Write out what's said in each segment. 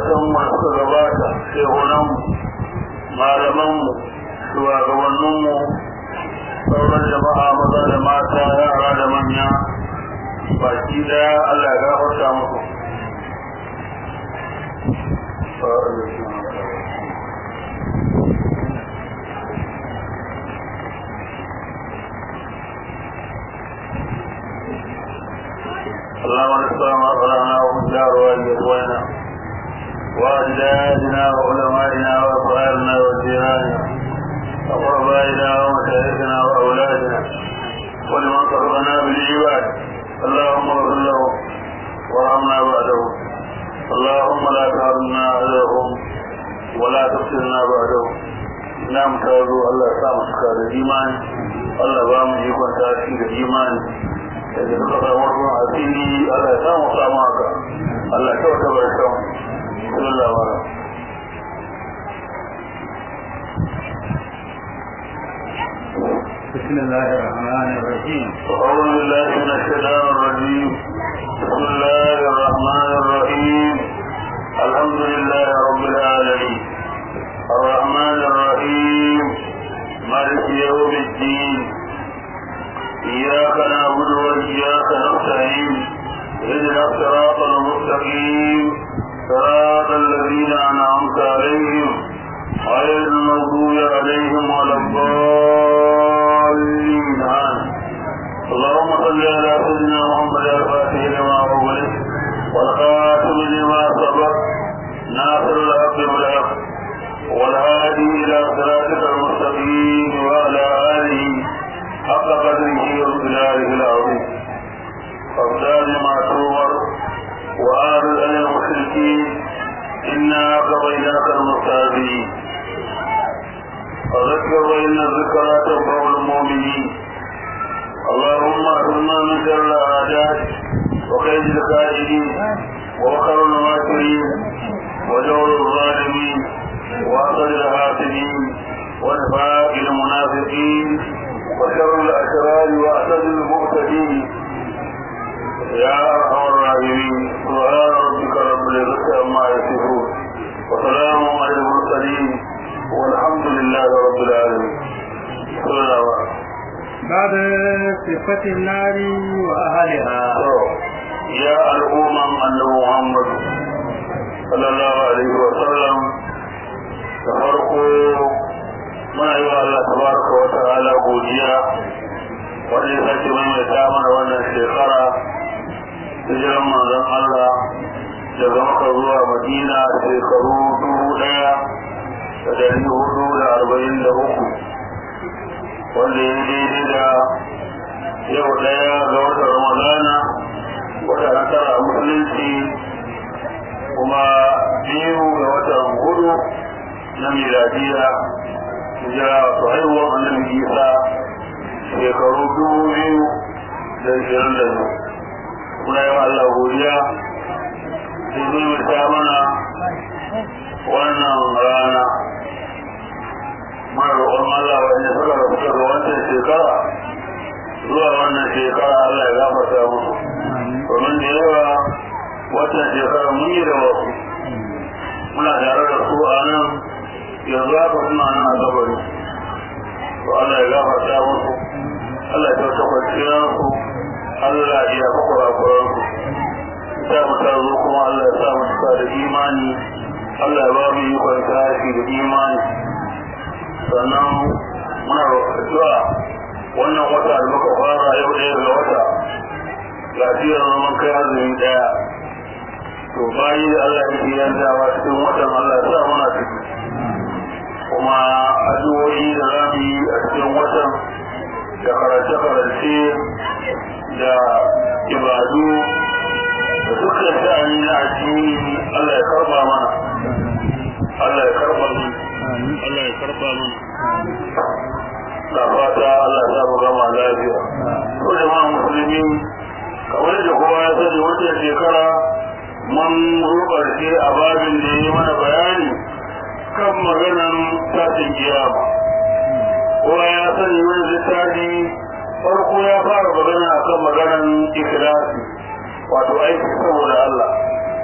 magabatan masu gabata shehunanmu malamanmu shugabanninmu sauran jama'a maza da mata yara da manya baki daya Allah ya gafarta muku اللهم نسلم أقرانا ومجار والجدوينا وأجدادنا وعلمائنا وأطهارنا وجيراننا وقربائنا ومشايخنا وأولادنا ولمن قربنا بالعباد اللهم اغفر لهم وارحمنا بعدهم اللهم لا تحرمنا أجرهم ولا تفتنا بعدهم نعم تازو الله سامحك بالإيمان الله بام يكون تأثير الإيمان da suka samu ruwan asiri Allah ya samu samu haka Allah ya kyauta barkan sallallahu alaihi بسم الله الرحمن الرحيم أعوذ بالله من الشيطان الرجيم بسم الله الرحمن الرحيم الحمد لله رب العالمين الرحمن الرحيم مالك يوم الدين إياك نعبد وإياك نستعين اهدنا الصراط المستقيم صراط الذين أنعمت عليهم غير المغضوب عليهم ولا الضالين اللهم صل على سيدنا محمد الفاتح لما أغلق والخاتم لما سبق ناصر الحق بالحق والهادي إلى صراطك المستقيم وعلى آله حق قدره وبلاله العظيم فابتال ما تؤمر وآرد عن المشركين إنا قضيناك المستهزئين فذكر وإن الذكرى تنفع المؤمنين اللهم احفظنا من شر الأعداء وكيد الكائدين ومكر الماكرين وجور الظالمين وحسد الحاسدين ونفاق المنافقين وشر الأشرار وأسد المعتدين يا أرحم الراحمين سبحان ربك رب العزة عما يصفون وسلام على المرسلين والحمد لله رب العالمين صلى الله عليه وسلم بعد صفة النار وأهلها يا الأمم أن محمد صلى الله عليه وسلم تفرقوا muna yi wa Allah tabaraka wa ta'ala godiya wanda ya sake maimaita mana wannan shekara hijiran manzon Allah daga Makka zuwa Madina shekaru 1443 wanda ya daidai da yau daya ga watan Ramadana wata na tara musulunci kuma 2 ga watan hudu na miladiya hijira wato haihuwar annabi Isa shekaru 2022 muna yi wa Allah godiya sai zai ta mana wannan rana muna roƙon Allah wanda suka rasu daga wancan shekara zuwa wannan shekara Allah ya gafarta musu domin da yawa wancan shekara mun yi da wasu muna tare da su a nan yanzu haka suna nan a gabari to Allah ya gafarta musu Allah ya kyauta kwanciyarsu Allah ya fi kurakuransu ta mu zo kuma Allah ya sa mu cika da imani Allah ya ba mu yi kwanta shi da imani sannan muna roƙa wannan wata da muka fara yau ɗaya ga wata lafiyar zaman kai azumi ɗaya to bayi da Allah ya yi yantawa cikin watan Allah ya sa muna ciki kuma addu'o'i da za mu yi a cikin watan da karance-karance da ibadu da dukkan sha'ani na addini Allah ya karba mana Allah ya karba mu Allah ya karba mu da fata Allah ya mu gama lafiya ko jama'a musulmi kamar da kowa ya sani wannan shekara mun zo ƙarshe a babin da ya yi mana bayani kan maganan tashin kiyama kowa ya sani wani littafi farko ya fara magana akan maganan ikhlasi wato aiki saboda Allah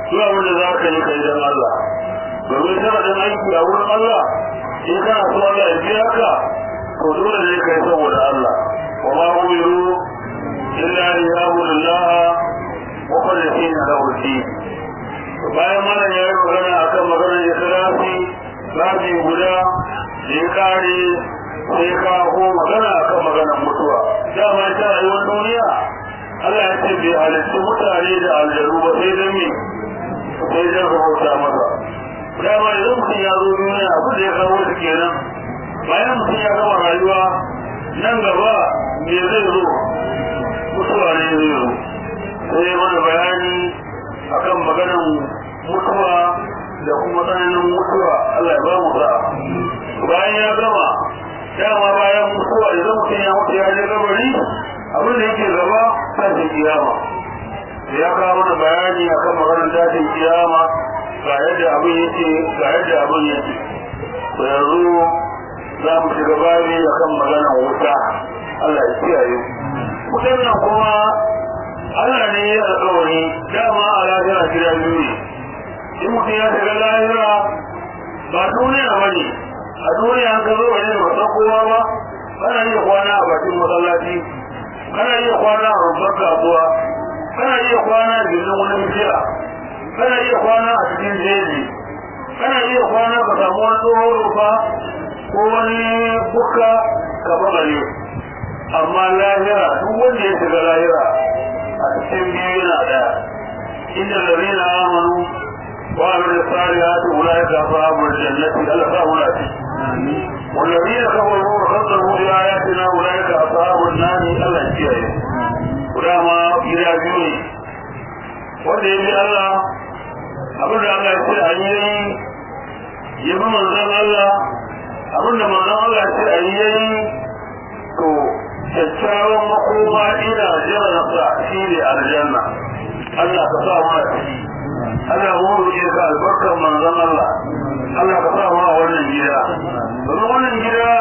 zuwa wanda za ka yi kai don Allah domin sharadin aiki a wurin Allah in kana so Allah ya biya ka to dole ne kai saboda Allah wa ma umiru illa liya'budullaha mukhlisina lahu ad-din bayan mana ya yi magana akan maganar ikhlasi zabi guda da ya kare sai ka ko magana akan maganar mutuwa dama ita rayuwar duniya Allah ya ce bai halitta mutane da aljaru ba sai dan me sai dan bauta masa dama idan mutum ya zo duniya abin da ya kawo shi kenan bayan mutum ya gama rayuwa nan gaba me zai zo mutuwa ne zai zo sai mana bayani akan maganar mutuwa da kuma tsananin mutuwa Allah ya ba mu sa'a bayan ya gama dama bayan mutuwa idan mutum ya mutu ya je kabari abin da yake gaba tashin kiyama ya kawo mana bayani akan maganar tashin kiyama ga yadda abin yake to yanzu za mu shiga babi akan maganar wuta Allah ya kiyaye wutan nan kuma Allah ne ya alƙawari dama a lahira gida biyu ne in mutum ya shiga lahira ba duniya ba ne a duniya an ka zo wani ba san kowa ba kana iya kwana a bakin masallaci kana iya kwana a rumfar kasuwa kana iya kwana a gindin wani bishiya kana iya kwana a cikin jeji kana iya kwana ka samu wani tsohon rufa ko wani bukka ka bagare amma lahira duk wanda ya shiga lahira a cikin biyu yana daya inda lalina amanu wa amir salihati ulaika ashabul jannati Allah ta mulati والذين كفروا وكذبوا بآياتنا أولئك أصحاب النار الله يكفيه ودama gida biyu ne wanda ya bi Allah abinda Allah ya ce a yi ya bi manzon Allah abinda manzon Allah ya ce a yi to kyakkyawan makoma ina jiransa shi ne aljanna Allah ka sa mana ciki Allah mu roƙe ka albarkar manzon Allah Allah ka sa mana wannan gida domin wannan gida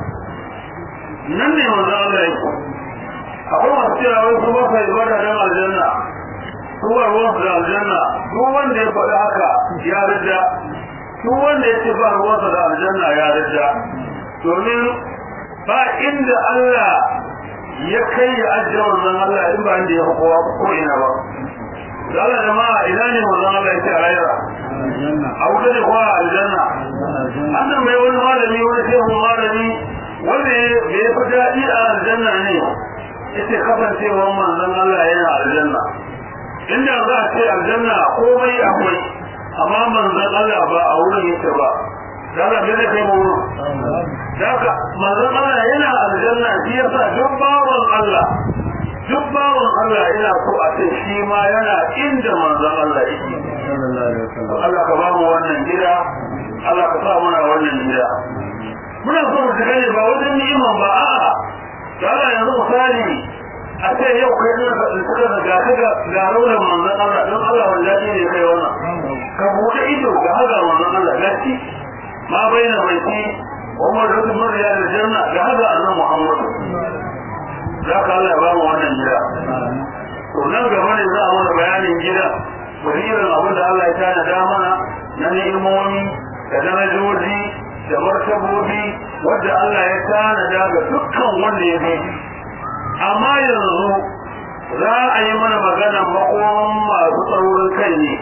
nan ne manzon Allah yake akwai masu cewa wai su ba ka ibada don aljanna su ba ruwansu da aljanna duk wanda ya faɗi haka ya rida duk wanda ya ce ba ruwansa da aljanna ya rida domin ba inda Allah ya kai ya ajiye manzon Allah in ba inda ya fi kowa ko ina ba da Allah jama'a ina ne manzon Allah yake a rayuwa a wuta ne kuwa aljanna an nan mai wani malami wani shehu malami wanda ya fi daɗi a aljanna ne yace kasancewar manzon Allah yana aljanna inda za a ce aljanna komai akwai amma manzon Allah ba a wurin yake ba da Allah bai kai mu daga manzon Allah yana aljanna shi yasa duk bawon Allah yana so a ce shi ma yana inda manzon Allah yake Allah ka ba mu wannan gida Allah ka sa mana wannan gida muna so mu gane ba wajen ni'ima ba a'a Allah yanzu misali a ce yau kai da suka ga raunin manzon Allah don Allah wallahi ne kai wannan ka bude ido ga haka manzon Allah gaci ma baina baiti Umar ibn Riyad al-Janna ga haka annabi Muhammad zaka Allah ya ba mu wannan gida to nan gaba ne za a mana bayanin gida irin abin da Allah ya tana da mana na ni'imomi da darajoji da martabobi wadda Allah ya tana daga dukkan wanda ya bi amma yanzu za a yi mana magana makoman masu tsaurin kai ne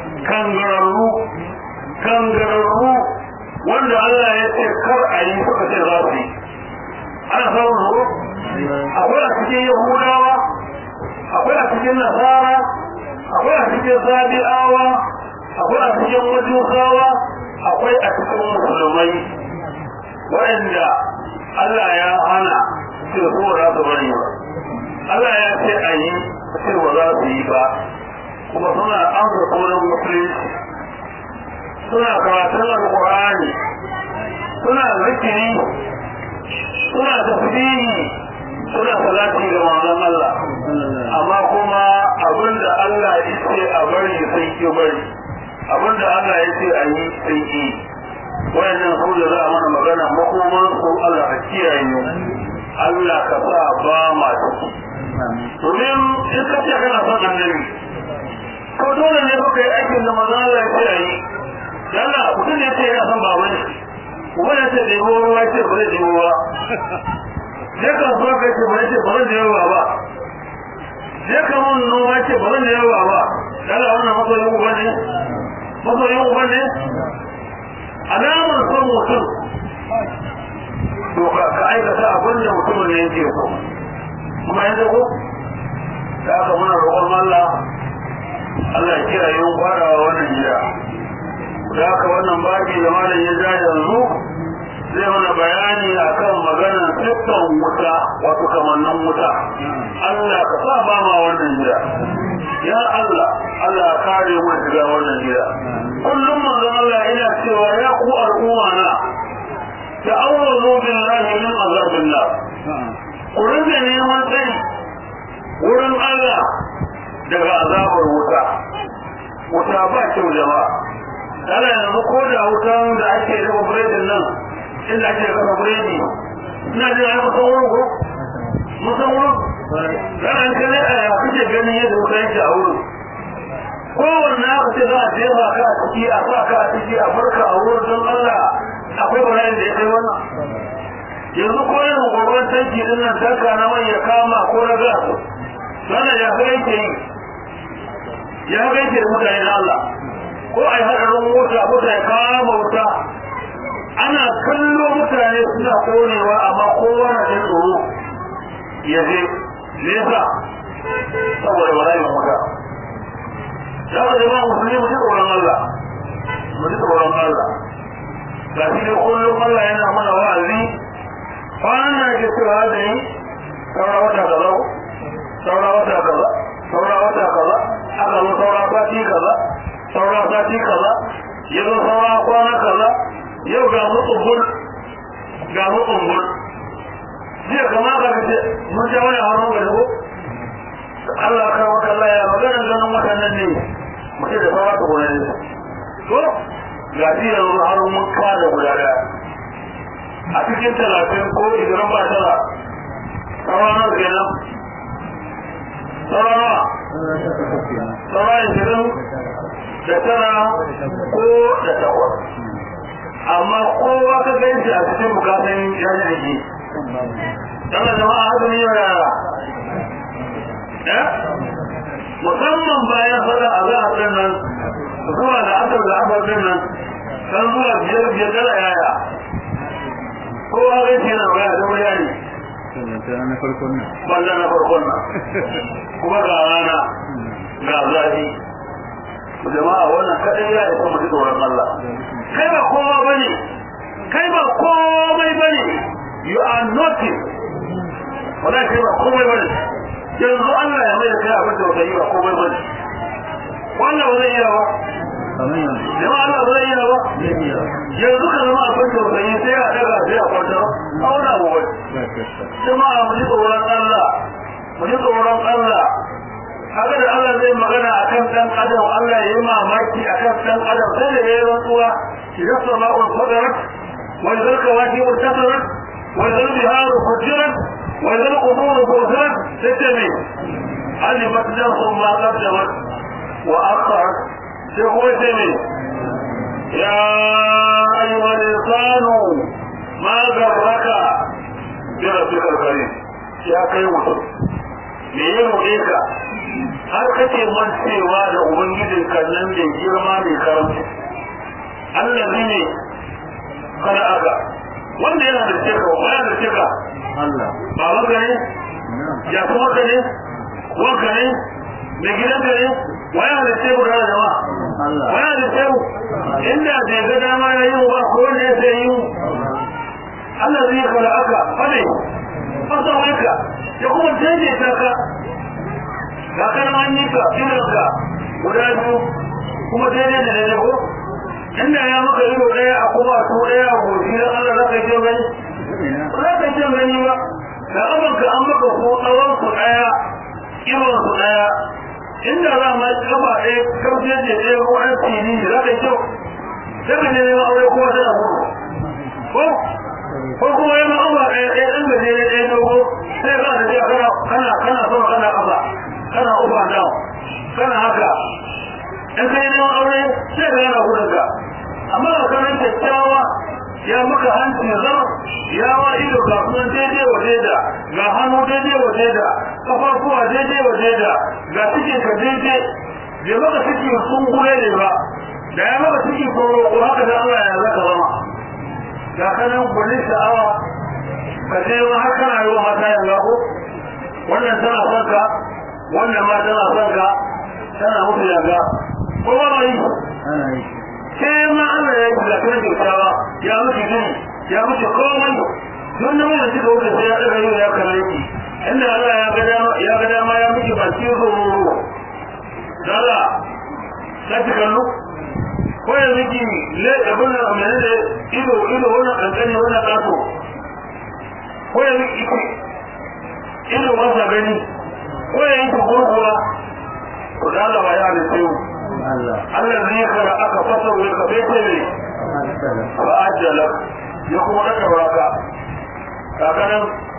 kangararru wanda Allah ya ce kar a yi suka ce za su yi ana samun horo akwai a cikin yahudawa akwai a cikin nasara akwai a cikin sabi'awa akwai a cikin majusawa akwai a cikin musulmai waɗanda Allah ya hana ce ko za su bari ba Allah ya ce a yi ce ba za su yi ba kuma suna amsa sunan musulunci suna karatun alƙur'ani suna zikiri suna tasbihi suna salati ga manzon Allah amma kuma abinda Allah ya ce a bari sai ki bari abinda Allah ya ce a yi sai ki wayannan su da za a mana magana makoman su Allah ka kiyaye mu Allah ka sa ba ma ciki domin in ka ce kana son annabi ko dole ne baka yi aikin da manzon Allah ya ce yi yalla mutum ne ce yana son baban shi wanda ce da ruwa ce ba zai ruwa je ka so ka ce ba ce ba zai ruwa ba je ka mun noma ce ba zai ruwa ba yalla wannan masoyin uba ne alamar son mutum to ka aikata abin da mutumin ne yake so kuma yanzu ko da aka muna roƙon Allah Allah ya kira yin farawa wannan gida da aka wannan baki da malam ya ja yanzu zai mana bayani akan maganar siffan wuta wato kamannin wuta Allah ka sa ba ma wannan gida ya Allah Allah kare mu daga wannan gida kullum manzon Allah yana cewa ya ku al'umma na ta'awwazu billahi min azabillah ku rinka neman tsari wurin Allah daga azabar wuta ba kyau jama'a ana yanzu ko da wutan da ake rufe biredin nan inda ake rufe biredi ina jin ai musan wurin ko musan wurin ranar kane a kuke ganin yadda wuta yake a wurin kowanne aka ce za a jefa ka a ciki a sa ka a ciki a barka a wurin don Allah akwai bala'in da ya kai wannan yanzu ko yin gwagwan tanki din nan tanka na mai ya kama ko na gas wannan ya kai yake yi ya kai yake da mutane na Allah ko a yi haɗarin mota ya kama wuta ana kallo mutane suna konewa amma kowa na jin tsoro ya je nesa saboda bala'in wuta ya ka jama musulmi mu ji tsoron Allah ga shi ne kullum Allah yana mana wa'azi kwanan na ke cewa da yi saura wata kaza aka zo saura sati kaza ya zo saura kwana kaza yau ga mutsumbul jiya kama ka ce mun ja wani hannun ga dubu Allah ka maka Allah ya maganar ganin watannan ne mutum da saura ta gona ne to ga shi yanzu har mun kada guda daya a cikin 30 ko 20 ba tara sauran kenan sauran 20 da tara ko da takwas amma kowa ka ganci a cikin bukatun jami'ai tana jama'a haka ne yau yara musamman bayan fada a za a ɗin nan zuwa da asar da asar ɗin nan kan zuwa biyar dala yaya kowa zai ce na waya da waya ne balla na farkon nan kuma ga rana ga zafi jama'a wannan kaɗai ya isa mutu tsoron Allah kai ba kowa bane kai ba komai bane you are nothing wala kai ba komai bane yanzu Allah ya mai da kai abin da kai ba komai bane wannan ba zai iya ba jama'a Allah ba zai iya ba yanzu ka zama abin da kai sai a daga sai a kwanta a wani abu bai jama'a mu ji tsoron Allah haka da Allah zai magana akan dan adam Allah ya yi mamaki akan dan adam sai da yayin rantsuwa idan sama'ul fadarat wa idan kawakib irtasarat wa idan biharu fujirat wa idan qubur fujirat sai alimat nafsun ma qaddamat wa akharat sai kuma sai ya ayyuhal insanu ma garraka bi rabbikal karim ya kai mutum me ya roƙe ka har kake mancewa da ubangijin kannan da girma mai karamci Allah ne kana aka wanda yana da cika waya da cika Allah ba wanda ne ya kuma ka ne wanka ne mai gidan ka ne waya da cika da jama'a Allah waya da cika inda bai ga dama ya yi ba ko ne sai yi Allah zai kana aka fade fasa waka ya kuma daidaita ka ga karman nika irinka guda biyu kuma daidai da daidai ko inda ya maka ido daya a kuma su daya a goshi don Allah za ka ce gani za ka ce gani ba da abanka an maka ko tsawon su daya irin su daya inda za ma kafa ɗaya karfe da ɗaya ko an tsini za ka kyau sai ka ne neman aure kuma tana gudu ko kuma yana abuwa ɗaya ɗaya ɗan da daidai ɗaya dogo sai ka da kana sama kana ƙasa kana uba down kana haka in kai neman aure sai ka yana gudun ka amma a kanan kyakkyawa ya maka hanci zama ya wa ido kasuwan daidai wa daida ga hannu daidai wa daida kafafuwa daidai wa daida ga cikin ka daidai bai maka ciki sun gure ne ba da ya maka ciki koro ko haka da Allah ya zaka zama ga kanan gwanin sha'awa ka je ma har kana yi wa mata yin gako wannan tana son ka wannan ma tana son ka tana mutu yanga ko ba ma yi ke ma Allah ya yi da kana kyautawa ya mutu gini ya mutu komai don nan da suka wuce sai ya daga yau ya kalle ki inda Allah ya ga dama ya miki baki roro dala sai kallo ko ya miki le abun da amana da ido wannan kankani wannan kaso ko ya miki ido wasa gani ko ya yi gurgura ko da Allah ya halitta Allah zai kara aka fasa wai ka fete ne ba ajala ya kuma daga baraka kakanan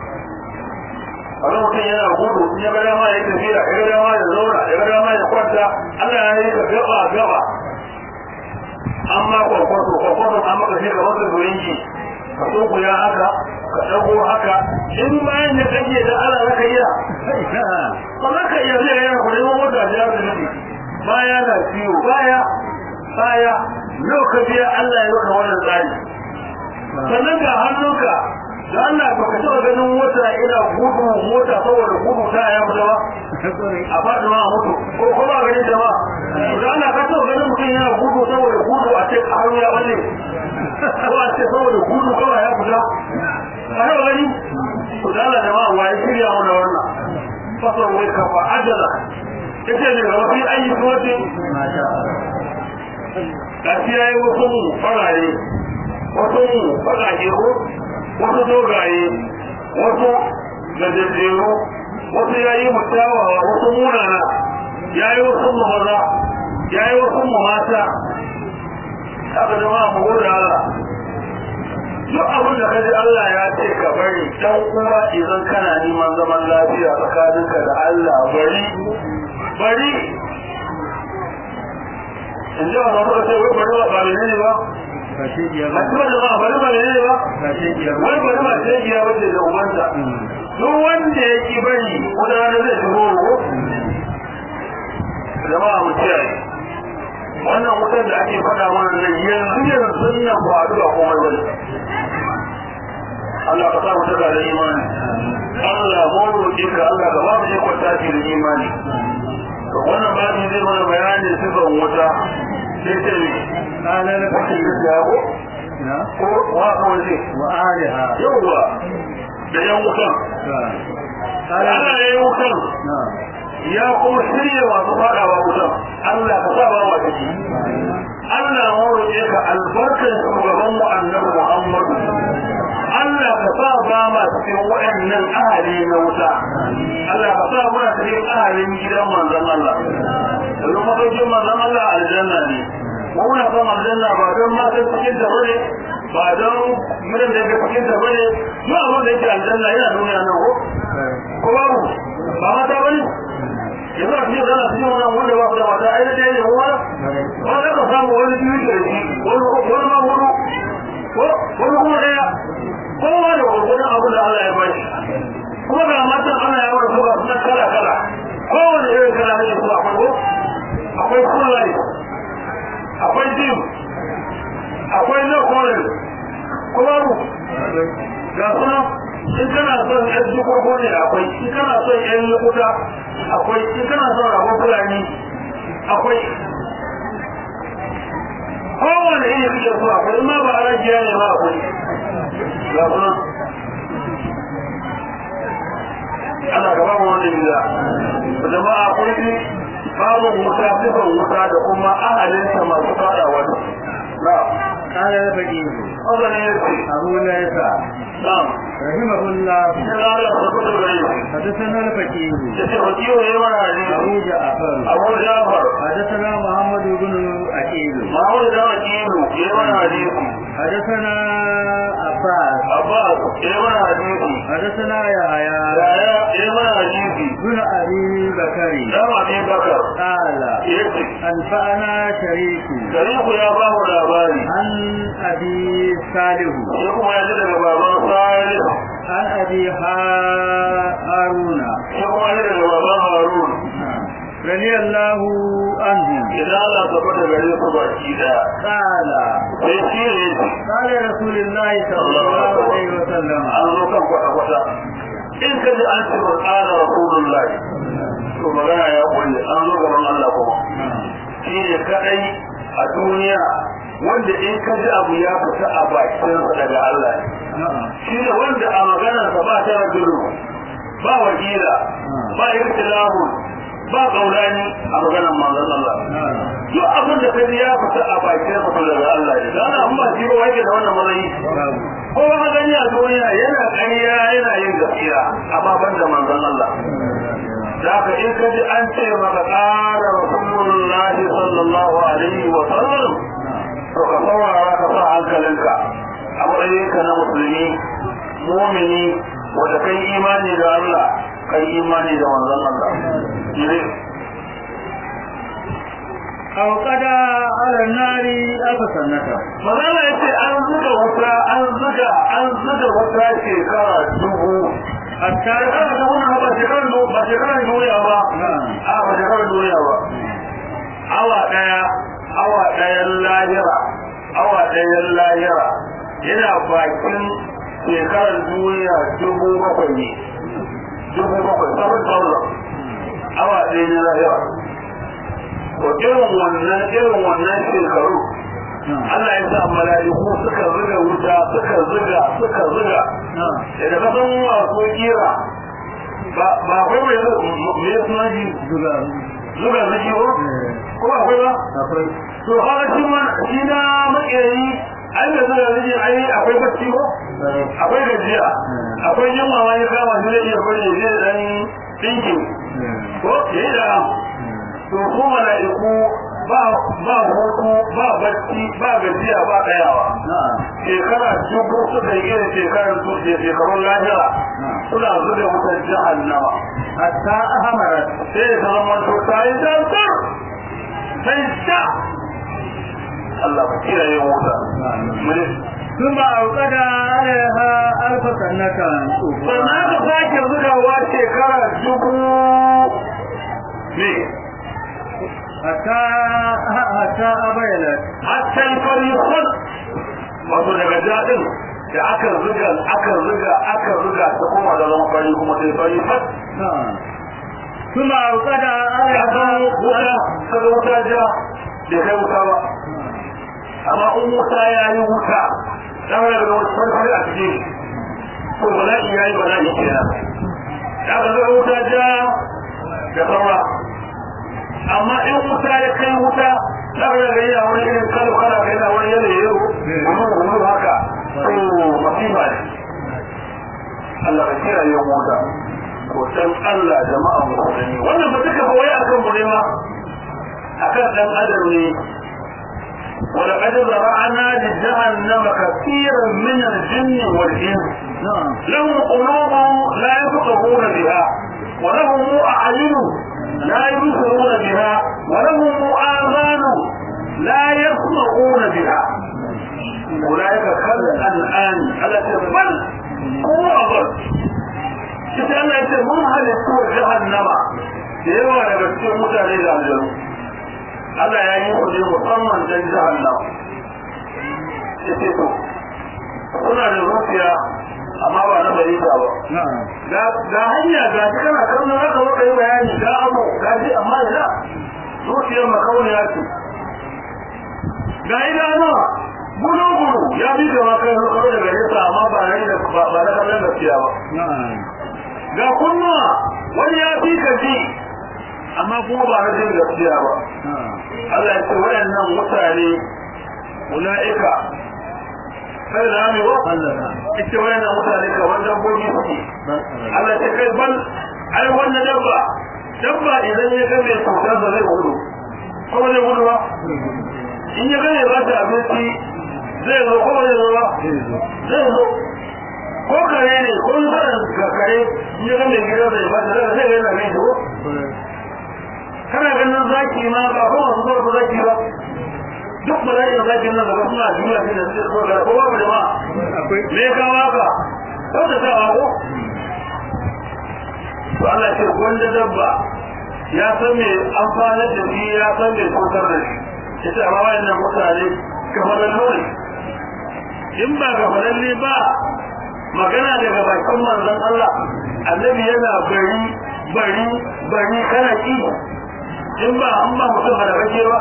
a mutum yana gudu in ya ga dama ya tafiya ya ga dama ya zauna ya ga dama ya kwanta Allah ya yi ka gaba amma kwakwato amma ka shi ka wanda zuwanki ka so ku ya haka ka dago haka in bayan da kake da Allah zaka iya ba zaka iya zai yana kudin wata da ya zuci baya na ciwo baya lokaci Allah ya maka wannan tsari sannan ga hannunka da Allah ba ka taɓa ganin wata ina gudu mota saboda gudu ta ya mutu ba a faɗi ma a mutu ko ba ganin ta ba da Allah ka taɓa ganin mutum yana gudu saboda gudu a ce a hannu ya balle ko a ce saboda gudu kawai ya fita a yau gani to da Allah jama'a wa ya shirya mana wannan fasar wai ka fa ajala ita ne ga wasu ayyukoci gaskiya yi wasu farare wasu farage ko wasu dogaye wasu gajejjeru wasu ya yi mutawawa wasu munana ya yi wasu maza ya yi wasu mata haka jama'a mu gode Allah duk abin da kaji Allah ya ce ka bari dan uwa idan kana neman zaman lafiya tsakaninka da Allah bari in ji wani wata sai wai bari ba ne ba a kuma da ba bari ba ne ba wai bari ba sai giya wace da ubanta duk wanda ya ki bari wadanda zai shigo ko jama'a mu kiyaye wannan wutar da ake faɗa mana nan yanzu nan ba a duka komai bane Allah ka sa mu daga da imani Allah mu roƙe ka Allah ka ba mu ne kwanta da imani to wannan babu zai mana bayani sifan wuta sai ce ne kana na kashi da ko ko wa ko ne wa aliha yawa da yan wutan kana da yan wutan ya kuma shirye masu faɗawa wutan Allah ka sa ba wa ciki Allah mu roƙe ka albarkar shugaban mu annabi Muhammad Allah ka sa ba ma cikin waɗannan ahali na wuta Allah ka sa muna cikin ahalin gidan manzon Allah don madaukin manzon Allah aljanna ne muna son aljanna ba don matan cikin ta bane ba don mutum da yake cikin ta bane ba abin da yake aljanna yana duniya nan ko babu ba mata bane yanzu a cikin zana cikin wannan wanda ba ku da mata ai da ɗaya ne wani ka samu wani biyu da shi wani ma hudu wani kuma ɗaya kowa da gwagwadon abu da Allah ya bashi kuma ga matan ana yawon da suka suna kala-kala kowane irin kala ne su akwai full life akwai dim akwai no color kuma ru ga suna in kana son yan jikogo ne akwai in kana son yan lukuta akwai in kana son rabon fulani akwai kowane irin kike so akwai ma ba a rajiya ne ma akwai gaba ana gaba wani gida jama'a kurji babu wuta sifan wuta da kuma ahalinta masu fada wata na kare da baki wanda ne yake abu na yasa na'am rahimahullah sallallahu alaihi wasallam hadathana al-faqih yace faqih yayi mana hadisi Abu Ja'far hadathana Muhammad ibn Aqil yayi mana hadisi hadathana Abbas yayi mana hadisi hadathana Yahya ya mana hadisi بن أبي بكر dan Abi Bakar قال yace أنفعنا شريك Shariku ya ba mu labari عن أبي صالح sai kuma ya ji daga baban Salih عن أبي هارون sai kuma ya ji daga baban Harun رضي الله عنهم idan Allah ta fada gare su baki daya قال sai shi ne قال رسول الله صلى الله عليه وسلم an zo kan kwata-kwata in ka ji an ce matsala rasulullahi to magana ya kulle an zo gaban Allah kuma shi ne kadai a duniya wanda in ka ji abu ya fita a bakinsa daga Allah ne shi ne wanda a maganarsa ba ta rajulu ba wakila ba irtilahu ba kaulani a maganar manzon Allah duk abin da kaji ya fita a bakinsa daga Allah ne dan amma shi ba wake da wannan matsayi ko ba gani a duniya yana ƙarya yana yin gaskiya amma ban da manzon Allah da ka in ka ji an ce maka ƙara rasulullahi sallallahu alaihi wa sallam to ka saurara ka sa hankalinka a matsayinka na musulmi mumini wanda kai imani da Allah kai imani da manzon Allah أو قد على النار أفسنة magana yace an zuga wuta shekara dubu حتى shekara dubu na ba shekarar duniya ba a ba shekarar duniya ba awa ɗayan lahira yana bakin shekarar duniya 7,000 ne 7,000 awa ɗaya na lahira ko irin wannan shekaru Allah ya sa mala'iku suka zuga wuta suka zuga da ka san wasu kira ba kai mai suna ji zuga zuki ko akwai ba to haka shi na makeri ai da zuga zuki ai akwai bacci ko akwai gajiya akwai yin mama ya kama shi da iya kwaje shi da dan dinki ko ya yi da to ko mala'iku ba hutu ba bacci ba gajiya ba tsayawa shekara dubu suka yi irin shekarun lahira suna zuga wutar jahannama hatta ahmarat sai ta zama to ta yi zantar sai sha Allah ba kiyaye wuta ثم أوقد عليها 1000 سنة sannan ka sake zugawa shekara dubu ne hatta abayalat hatta farihun wato daga jadin da aka zuga ta kuma da zama fari kuma sai farihun ثم أوقد عليها kaga wuta ja da kai wuta ba amma in wuta ya yi wuta dan wani daga wani farfari a cikin ko bala'i ya yi bala'i kenan daga zuga wuta ja da saura amma in wuta ya kai wuta daga daga yi a wani irin kala kai na wani yanayi yau wani haka to masifa ne Allah ka kira yin wuta ko dan Allah jama'a musulmi wannan ba duka kawai akan mu ne ma akan dan adam ne ولقد ذرأنا لجهنم كثيرا من الجن والإنس لهم قلوب لا يفقهون بها ولهم أعين لا يبصرون بها ولهم آذان لا يسمعون بها أولئك كالأنعام التي بل هو أضل ita Allah ya ce mun halittu jahannama da yawa daga cikin mutane da aljanu Allah ya yi ku ne musamman dan jahannama ya ce to kuna da zuciya amma ba na barita ba ga hanya ga shi kana kallon haka wata yi bayani ga abu ga shi amma ina zuciyar makauniya ce ga idanuwa gudu ya bi da maka yanzu kawai daga nesa amma ba na kallon gaskiya ba ga kunnuwa wani ya fi ka ji amma kuma ba na jin gaskiya ba Allah ya ce waɗannan mutane ula'ika sai da rami wa ita waɗannan mutane kamar dabbobi suke Allah ya ce kai bal ai wannan dabba idan ya ga mai cutar da zai gudu ko zai gudu ba in ya gane ba ta abinci zai zo ko zai zo ba zai zo ko kare kare ne ko ga kare ya ga mai gidan da ba da zai ga mai to kana ganin zaki ma ba ko wasu ko zaki ba duk malayin zaki nan da kuma duniya ne da ko da ko ba da ma akwai me ka waka ko da ta ko to Allah ce wanda dabba ya san me amfani da shi ya san me cutar da shi ita amma wannan mutane kamar lori in ba ga falalle ba magana daga bakin manzon Allah annabi yana bari kana ki in ba an ba mutum da kake ba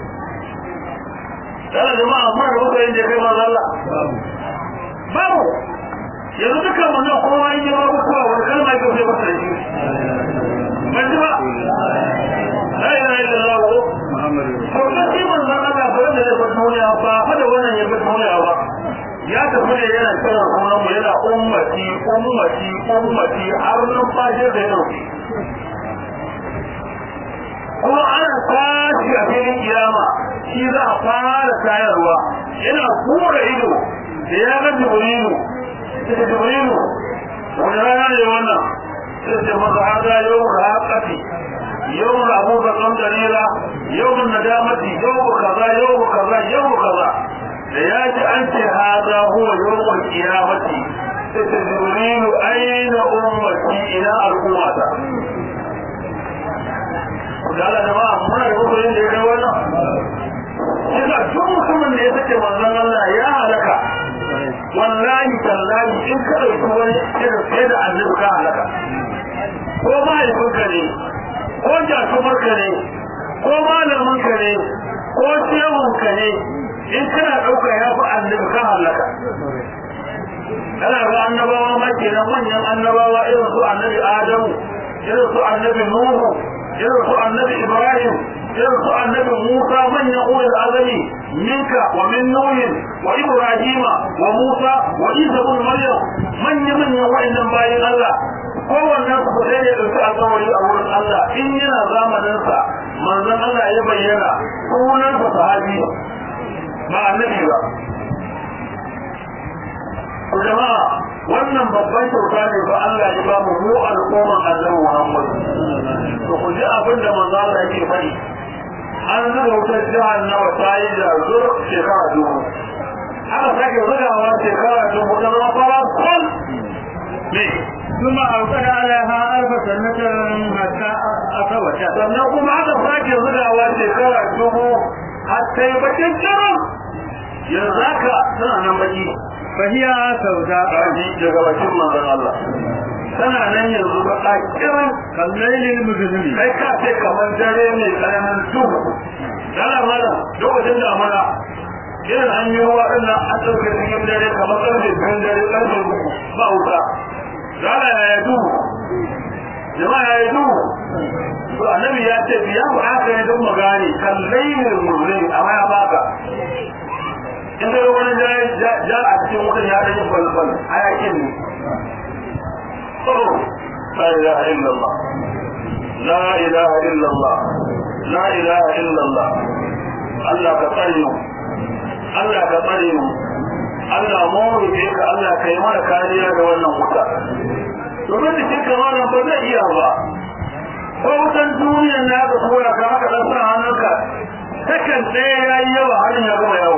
kana jama'a amma da kuka yin da kai manzon Allah babu yanzu duka mun kowa yin ba ku kowa wani kalma ke sai ba sai ban ji ba la ilaha illallah muhammadu rasulullah sai manzon Allah ba da ya duniya ba fa da wannan ya duniya ba ya tafi da yana kira sunan mu yana ummati har nan fashe da yau kuma ana tashi a filin kiyama shi za a fara tayarwa yana kura ido da ya ga jibrilu wani rana ne wannan sai ce masa hada yau da haƙafi yau da abubuwan dalila yau da nadamati yau kaza da ya ji an ce haza huwa yawon kiyamati sai ta jibrilu aina ummati ina al'ummata kudala jama'a muna da kusurin da ya kai wannan yasa duk mutumin da ya sake manzon Allah ya halaka wallahi tallahi in ka ɗauki wani irin sai da annabi ka halaka ko mahaifinka ne ko jasumarka ne ko malaminka ne ko shehunka ne in kana dauka ya fi annabi ka halaka kana ga annabawa ma kenan manyan annabawa irin su annabi Adamu irin su annabi Nuhu irin su annabi Ibrahim irin su annabi Musa manyan ulul azami minka wa min Nuhin wa Ibrahima wa Musa wa Isa ibn Maryam manyan wa'annan bayin Allah kowannen su sai ya dauki alƙawari a wurin Allah in yana zamanin sa manzon Allah ya bayyana sunan sa sahabi ba annabi ba ko jama'a wannan babban kyauta ne ba Allah ya ba mu al'umman Annabi Muhammad to ku ji abin da manzo Allah yake faɗi an zuba wutar jahannama ta yi da zur shekara dubu aka sake zugawa shekara dubu da zama fara kwan ne ثم أوقد عليها 1000 سنة حتى أصوتها sannan kuma aka sake zugawa shekara dubu hatta yi bakin jiran yanzu haka suna nan baki فهي سوداء daga bakin manzon Allah tana nan yanzu baka kiran kallailil mujrimi kai ka ce kamar dare ne tsananin duhu dala mala lokacin da amana irin an yi wa dinnan an dauke cikin dare kamar karfe 2 dare karfe 3 ba wuta dala ya duhu jama'a ya duhu to annabi ya ce biya mu aka ne don magani kallailil mujrimi amma ya baka in da wani ja a cikin wutan ya ɗanyi balbal a yakin ne la ilaha illallah la ilaha illallah la ilaha illallah Allah ka tsare mu Allah ka tsare mu Allah mu roƙe ka Allah ka yi mana kariya da wannan wuta domin da shi kamar nan ba zai iya ba ko wutan duniyar na ka tura ka haka ɗan sa hannunka takan ɗaya ya yi yawa har ya gama yawo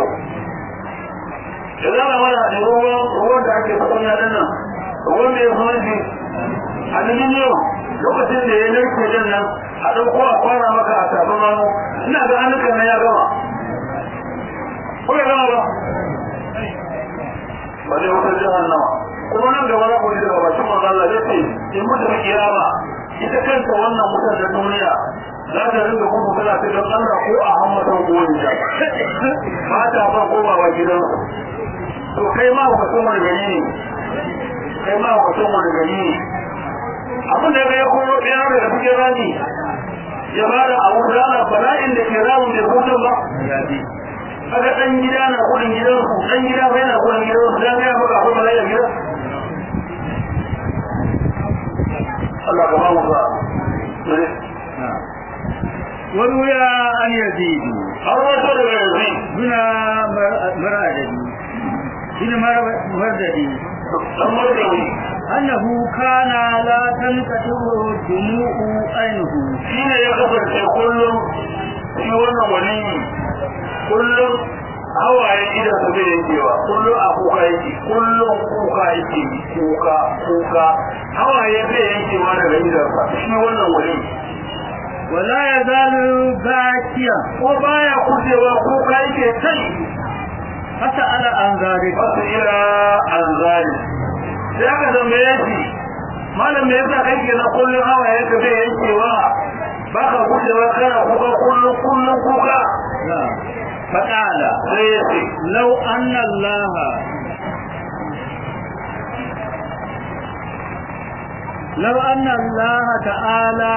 idan mana da ruwan da ake kunya din nan ruwan da ya zo shi aluminium lokacin da ya narke din nan a dauko a fara maka a tafin hannu ina ga hannunka na ya gama ko ya gama ba ba zai wutar jahannama kuma nan gaba za ku ji daga bakin manzo Allah ya ce in mutum kiyama ita kanta wannan mutan da duniya za ta rinka kuma kula ta don Allah ko a hammatan goyin ta ba ta ba komawa gidansu to kai ma ka so mun gani ne kai ma ka so mun gani ne abin da ya koro ɗaya daga cikin rani ya bada abu rana bala'in da ke ramu da hutun ba kaga dan gida na kudin gidansu dan gida bai na kudin gidansu dan ya maka abu bala'in gida Allah ka ba mu ba وروي عن يزيد أرسل يزيد بن مرددي dan marjawi annahu kana la tanqatu dumu'u aynuhu shine ya kasance kullum shi wannan wani kullum hawaye idan su bai yankewa kullum a kuka yake kullum kuka yake kuka hawaye bai yankewa daga idansa shi wannan wani wala yazalu bakiya ko baya kujewa kuka yake kai hata ala anzari wasu ila anzari sai aka zambaye shi malam me yasa kake na kullum hawaye ka bai yankewa baka kujewa kana kuka kullum kuka فقال لو أن الله تعالى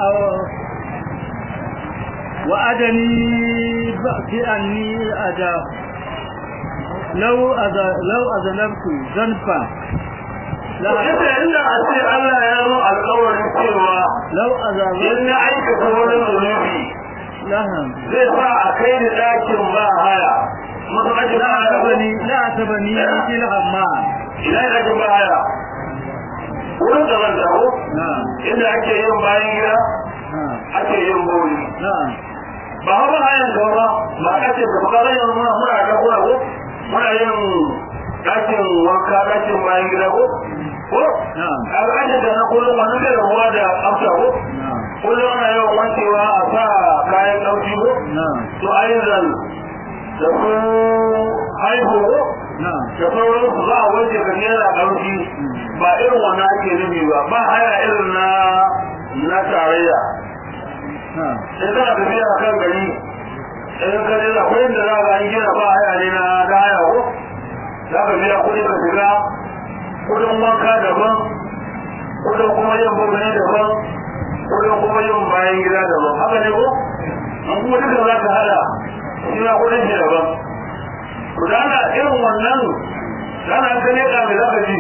وأدني بأني أجاب لو أذنبت ذنبا Ita inda a ce Allah ya zo alƙawarin cewa in na aikata wani zunubi zai sa a kai da ɗakin ba haya masu ake ba haya la tabani fil hammam idan ɗakin ba haya wurin da zan dawo inda ake yin bayan gida ake yin bori ba haɓa hayan gaba ba a ce da bakarar yanzu muna da kuna ko muna yin ɗakin wanka ɗakin bayan gida ko a ga da na kullum wani da ruwa da amsa ko kullum ana yawan wancewa a sa kayan ɗauki ko to ayyuzan da su haihu ko da sauran su za a wanke ka nera ɗauki ba irin wannan ake nufi ba haya irin na tarayya sai kana tafiya a kan gari idan ka je akwai yadda za ka yi gina ba haya ne na haya ko za ka biya kuɗi ka shiga kudin wanka daban kudin kuma yin bugani daban kudin kuma yin bayan gida daban haka ne ko an kuma duka za ka hada shi na kudin shi daban ku da ana irin wannan da ana ka ne mai za ka ji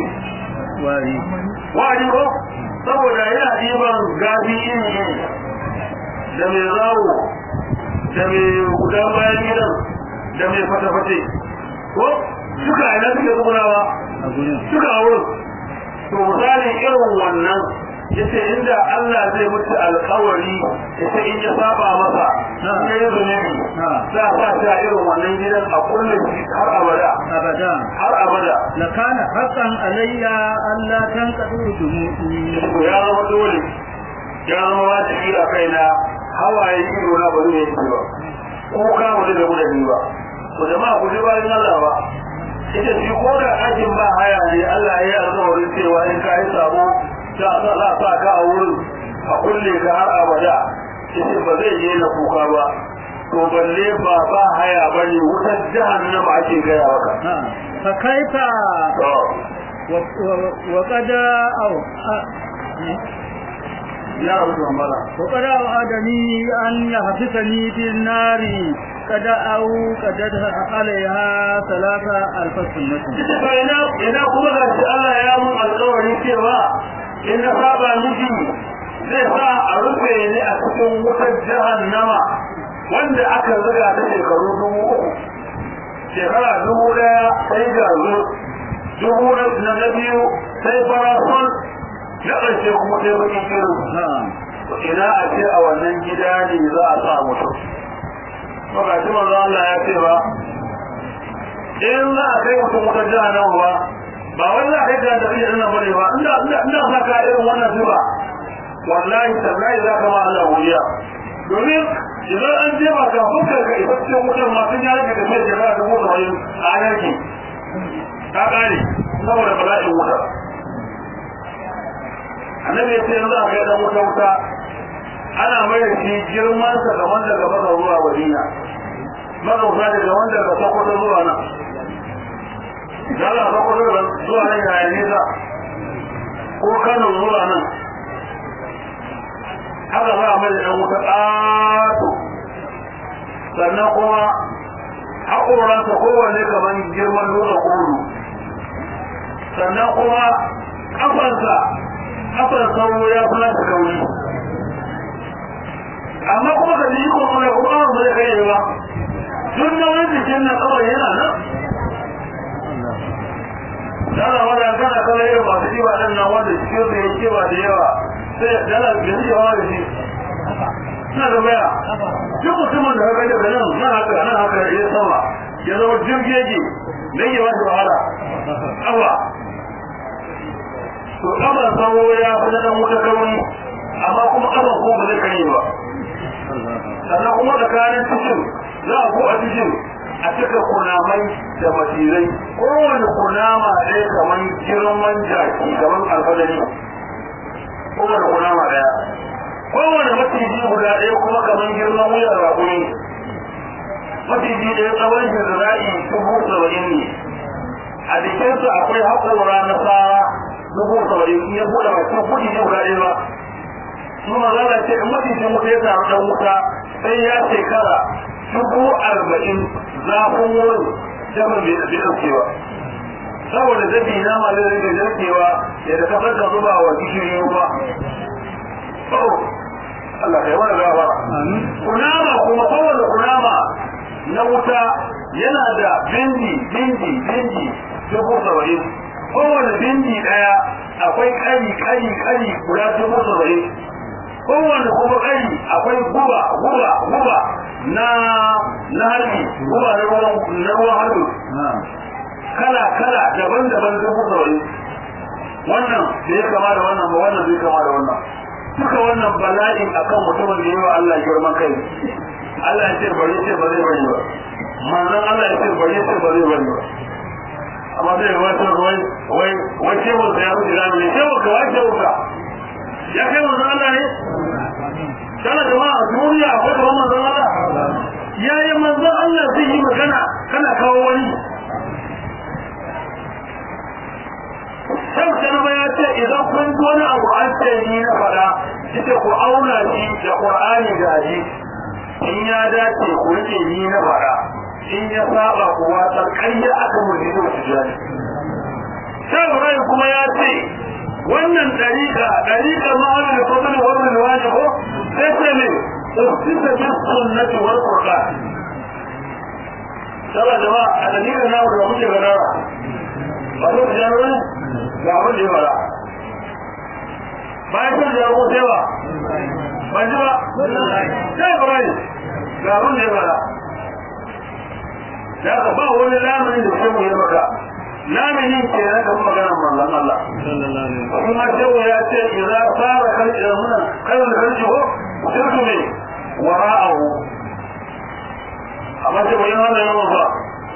wari ko saboda yana ɗiban gafi iri da mai zawo da mai gudan bayan gidan da mai fata-fate ko suka ina suke tsugunawa suka wurin to misalin irin wannan yace inda Allah zai mutu alƙawari yace in ya saba masa ya yi zunubi za a sa irin wannan gidan a kullum har abada la kana haqqan alayya alla tanqadu dumu'i ya zama dole ya zama wajibi a kaina hawaye ido na ba zai yi ba ko ka mutu da gudu ba to jama'a ku ji bayan Allah ba ita shi ko da ajin ba haya ne Allah ya yi alƙawarin cewa in ka yi sabo za a sa ka a wurin a kulle ka har abada ita ba zai je na kuka ba to balle ba haya ba ne wutar jahannama ake gaya maka fa kaifa wa qada aw ya rabu mala wa qada adani an yahbisani fil nari kada au kada alaiha salata alfasunnatu ina kuma ga Allah ya mun alƙawari cewa in na saba miji zai sa a rufe ni a cikin wutar jahannama wanda aka zuga ta shekaru 3,000 shekara 1,000 sai gazo 2,000 na biyu sai farafon na ƙarshe kuma sai bakin kiru ina a ce a wannan gida ne za a sa mutum magaji manzo Allah ya ce ba in za a kai mutum wutar jahannama ba wai za a kai da iya nan bane ba inda saka irin wannan zuba wallahi tallahi za ka ma Allah godiya domin idan an je ba ka hukar ka isa cikin wutar masu yare da kai da za ka mutu wani a yanki ta kare saboda bala'in wuta annabi ya ce yanzu a kai dan wuta ana mai da shi girman sa kamar daga Makka zuwa Madina magauta daga wanda daga Sokoto zuwa nan dala Sokoto zuwa nan ya nisa ko Kano zuwa nan haka za a mai da ɗan wuta ƙato sannan kuma haƙoransa kowanne kamar girman dutsen ƙuru sannan kuma ƙafar sauro ya fi nasa kauri amma kuma ka ji kuma mai kuma ba zai kai ba duk da wani jikin na kawai yana nan dala wadda kana katiba ɗan nan wanda cikin su yake ba da yawa sai dala da shi yawa da shi na da baya duk mutumin da haka daga nan haka ya sama ya zama jirgege dan ya wata wahala awa to kamar sawo ya fi na dan wuta kauri amma kuma kaman ko ba zai kare ba sannan kuma tsakanin cikin za a ko a cikin a cika kunamai da masirai kowane kunama ɗaya kamar girman jaki kamar alfadari kowane kunama ɗaya kowane maciji guda ɗaya kuma kamar girman wuyar raƙuri maciji ɗaya tsawon shirza'i 70,000 ne a jikinsu akwai haƙora na tsara 70,000 ya buɗe bakin kuɗi ne guda ɗaya ba su magana ce in macijin wuta ya samu ɗan wuta sai ya shekara 40,000 zafin wurin jama bai ɗaukewa saboda zafi na malin da jarkewa yadda ka farka zuba wa gishiri ruwa Allah kai wani gafara kunama kuma kowane kunama na wuta yana da bindi 70,000 kowane bindi ɗaya akwai kari guda 70,000 kowane kuma kari akwai guba na harbi guba na ruwan harbi kala daban-daban 70,000 wannan bai kama da wannan ba wannan bai kama da wannan duka wannan bala'in akan mutumin da yawa Allah girman kai Allah ya ce bari ce ba zai bari ba manzon Allah ya ce bari ce ba zai bari ba amma sai wata wai ce mu ya rubuta da ne ce ka wace wuta ya kai manzon Allah ne kana jama'a duniya akwai kuma manzon Allah yayin manzon Allah zai yi magana kana kawo wani sai na ya ce idan kun ji wani abu an ce ni na fada kike ku auna shi da Qur'ani da ji in ya dace ku rike ni na fada in ya saba ku watsar ƙarya aka murji da tijani sai Ibrahim kuma ya ce wannan dariqa ma'al fadl wa al-wajib sai ce ne usita bi sunnati wal Qur'an sai jama'a a dalilin nawo da muke gadara ba to tijani ga abin da ya fara bayan kan jawo sewa ban ji ba sai Ibrahim ga abin da ya fara da ka ba wani lamini da sai mu yi maka lamini ke na kan maganar manzon Allah kuma sai ya ce idza fara kan ilmuna kan kalji ho sirtu ne wara'ahu amma sai bayan wannan yawan ba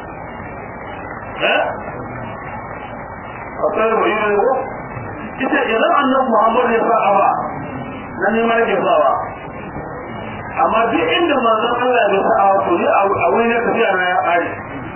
fasar mu yi ne ita idan annabi Muhammad ya fa'a ba nan ne mai gasawa amma duk inda manzon Allah ya fa'a to ni a wurin da tafiya na ya kare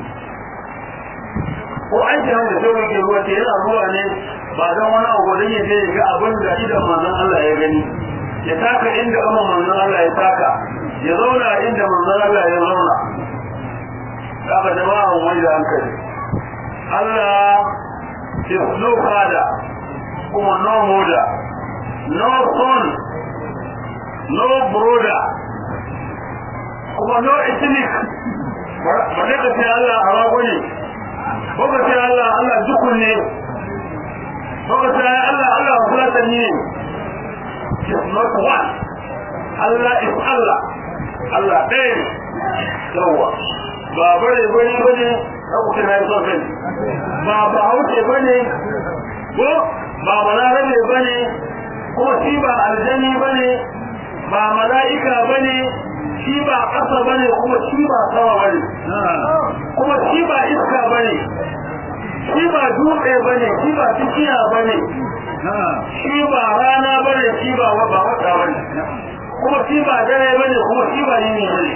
ko an ji da sai yake ruwa ce yana ruwa ne ba dan wani abu da yake ga abin da idan manzon Allah ya gani ya taka inda amma manzon Allah ya taka ya zauna inda manzon Allah ya zauna kaga jama'a mu da hankali Allah is no father, kuma no mother, no son, no brother, kuma no ethnic. Ba da kace Allah arabu ne, ko kace Allah dukun ne, ko kace Allah fulatan ne. Is not one. Allah is Allah ɗaya ne. Yawwa. Ba bare bane lokacin da ya so kai ba hauce bane ko ba balarabe bane ko shi ba aljani bane ba malaika bane shi ba ƙasa bane kuma shi ba sama bane kuma shi ba iska bane shi ba dutse bane shi ba tikiya bane shi ba rana bane shi ba wata bane kuma shi ba dare bane kuma shi ba yini bane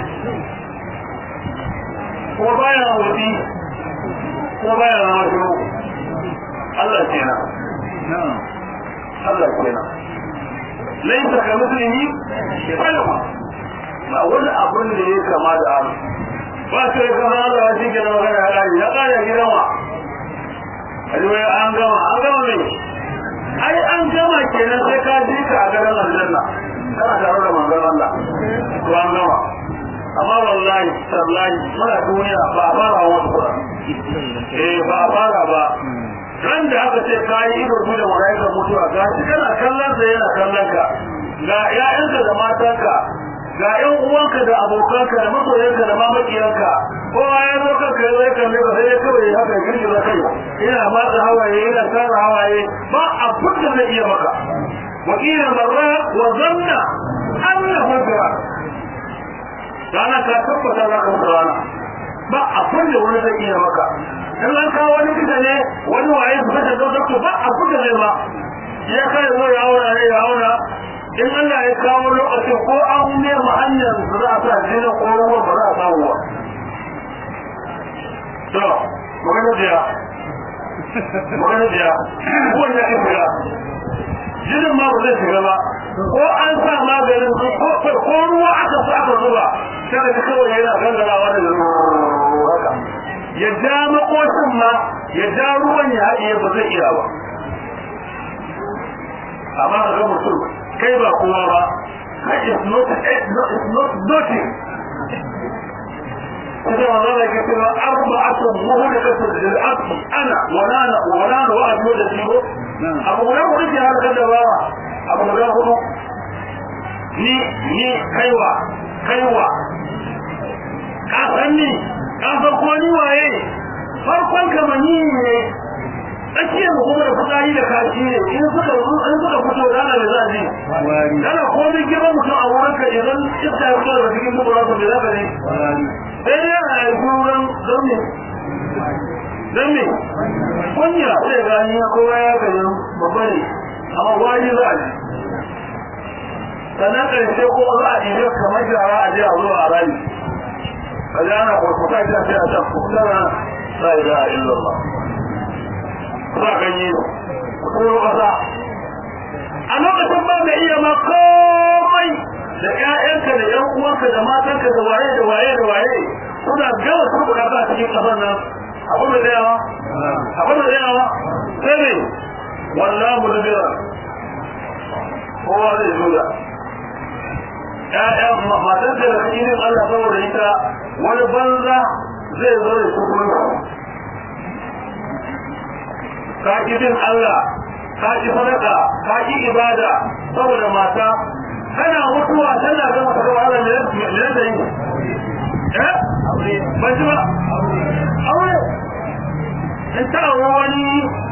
ko baya wuti ko baya rawo Allah kenan Allah kenan laysa kamithlihi shay'un ba wani abun da yake kama da Allah ba sai kama Allah shi ke magana ya kare gidanwa alwai an gama ne ai an gama kenan sai ka ji ka a garin aljanna kana tare da manzon Allah to an gama amma wallahi tallahi muna duniya ba fara wasu ba ba fara ba ran da aka ce kayi ido da malaikar mutuwa ga shi kana kallon sa yana kallon ka ga ƴaƴanka da matanka ga ƴan uwanka da abokanka da masoyanka da mamakiyanka kowa ya zo kanka zai kalle ka sai kawai haka girgiza kai ina matsa hawaye ina tsara hawaye ba abin da zai iya maka wakila marra wa zanna annahu fira kana ka tabbata za ka mutu rana ba abin da wani zai iya maka in an kawo wani kisa ne wani waye su fata zo doktor ba abin da zai ma ya kai zo ya auna in Allah ya kawo lokacin ko an nema hanyar da za a sa jinin ko ruwan ba za a samu ba to magana biya ruwan ya ke shiga jinin ma ba zai shiga ba ko an sa maganin ko ruwa aka sa aka zuba sai da kawai yana gangarawa da haka ya ja makoshin ma ya ja ruwan ya haɗiye ba zai iya ba amma ga mutum kai ba kowa ba it's not nothing كده والله كده أربعة مهلكة للعقل أنا ولا وأبو الذي أبو غلام ولد هذا كده أبو غلام هو ni kaiwa ka sanni ka farko ni waye farkon kamani ne tsakiyar kuma da fitsari da kashi ne in suka fito rana da zaji kana komai girman mutum a wurinka idan iska ya fito daga cikin dubura su da zaka ne sai yana haifuran don me kunya sai gani kowa ya gani babba ne amma wani za a ji sannan ƙarshe ko za a ɗiye kamar jara a jiya zuwa a rani a ji ana kwarkwata ita sai a can kusurana la ilaha illallah za a ganye kuro ƙasa a lokacin ba da iya ma komai da ƴaƴanka da ƴan uwanka da matanka da waye kuna gawa su guda ba cikin ƙasar nan abin da yawa sai ne wallahu mudbira kowa zai zuga ƴaƴan matanka da irin Allah saboda ita wani banza zai zo da su kuma ka bin Allah ka ki sadaka ka ki ibada saboda mata kana mutuwa tana ga mata da Allah ne da yi ban ji ba aure in ta wani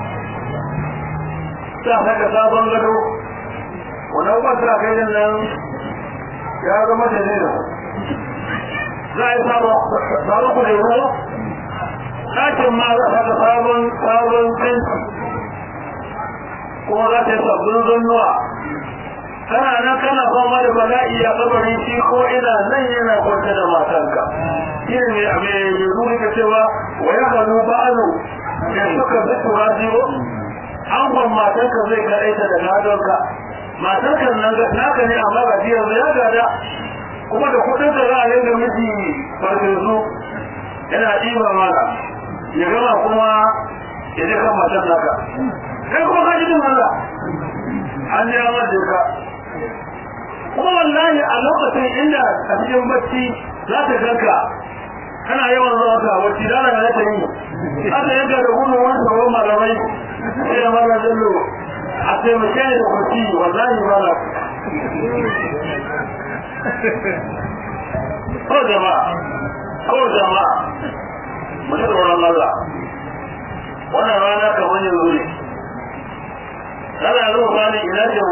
ta haka sabon gado wannan ba ta kai nan ya zama da ne za a yi sabon kujeru ɗakin ma za a ga sabon fensi kuma za ta yi sabbin zannuwa kana nan kana fama da bala'i a kabarin shi ko ina nan yana kwanta da matanka shi ne mai zuri ka cewa wa ya hannu ba'alu ya suka fi tura jiwo an kwan matanka zai kaɗaita da gadonka matanka naka ne amma ga biyar ya gada kuma da kudin da za a yi da miji farfesu yana ɗiba mana ya gama kuma ya je kan matan naka kai kuma ka ji din Allah an ji amar da ka kuma wallahi a lokacin inda a cikin bacci za ta ganka kana yawan zuwa ka bacci da na ta yi aka yanka da gudun wani sabon malamai sai da mara jallo a taimake ni da bacci wallahi mala ko jama'a mu ji tsoron Allah wannan rana kamar yanzu ne kana zuwa bani ina ce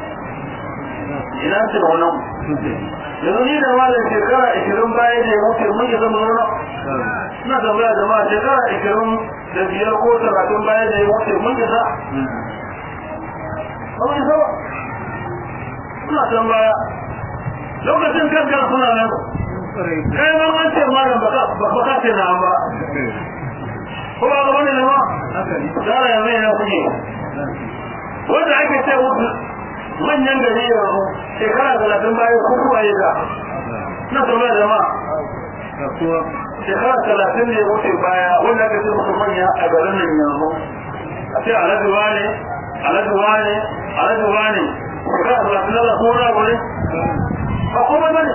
wannan yanzu ni da malam shekara 20 baya da ya wuce mun yi zama nuna suna tambaya jama'a shekara 25 ko 30 baya da ya wuce mun yi sa ba mun saba suna tambaya lokacin kankan suna nan kai ma an ce malam baka ce na ba ko ba ga wani nama tsara yanzu yana kuke wanda ake ce mutu manyan gari yanzu shekara 30 bayan kuma ya ga na tambaya jama'a shekara 30 ne wuce baya wanda ake ce mutu manya a garin nan yanzu a ce aladuwa ne shekara 30 da kuma na wuri ba kuma bane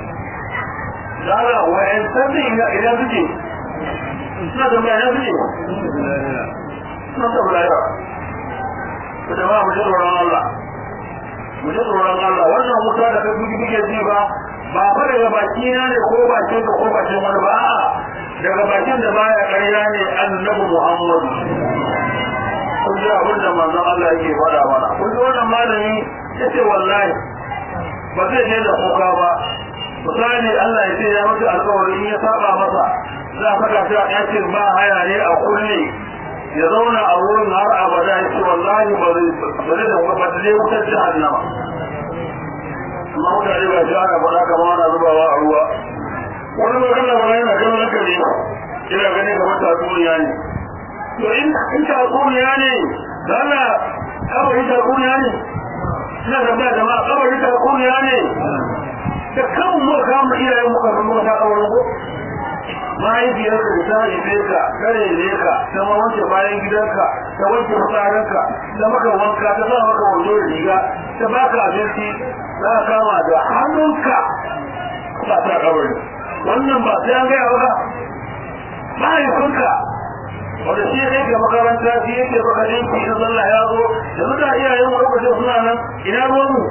zara wa'yan sabbi idan suke suna tambaya na suke sun tafi lahira ku jama'a mu ji tsoron Allah mu ji tsoron Allah wannan wuta da kai kuke ji ba fa daga baki na ne ko bakin ka ko bakin wani ba a'a daga bakin da baya ƙarya ne annabi Muhammad kun ji abin da manzon Allah yake faɗa mana kun ji wannan malami yace wallahi ba zai je da kuka ba misali Allah ya ce ya mutu alƙawari in ya saba masa za ka ga cewa yakin ba haya ne a kulle ya zauna a wurin har abada ya ce wallahi ba zai da wutar jahannama amma mutane ba shi ana faɗa kama ana zubawa a ruwa wani magana ba yana kan hankali ina gani kamar tatsuniya ne to in tatsuniya ne dana kabari tatsuniya ne ina tambaya jama'a kabari tatsuniya ne da kan mu kama iyayen muka san muka ta auren ko mahaifiyarka da ta haife ka kare ne ka ta wanke bayan gidanka ta wanke fitsarinka ta maka wanka ta sa maka wando da riga ta baka abinci za ka kama da hannunka ba ta kabari wannan ba sai an gaya ba mahaifinka wanda shi ne ga makaranta shi yake baka dinki in sallah ya zo da suka iyayen lokacin suna nan ina ruwanmu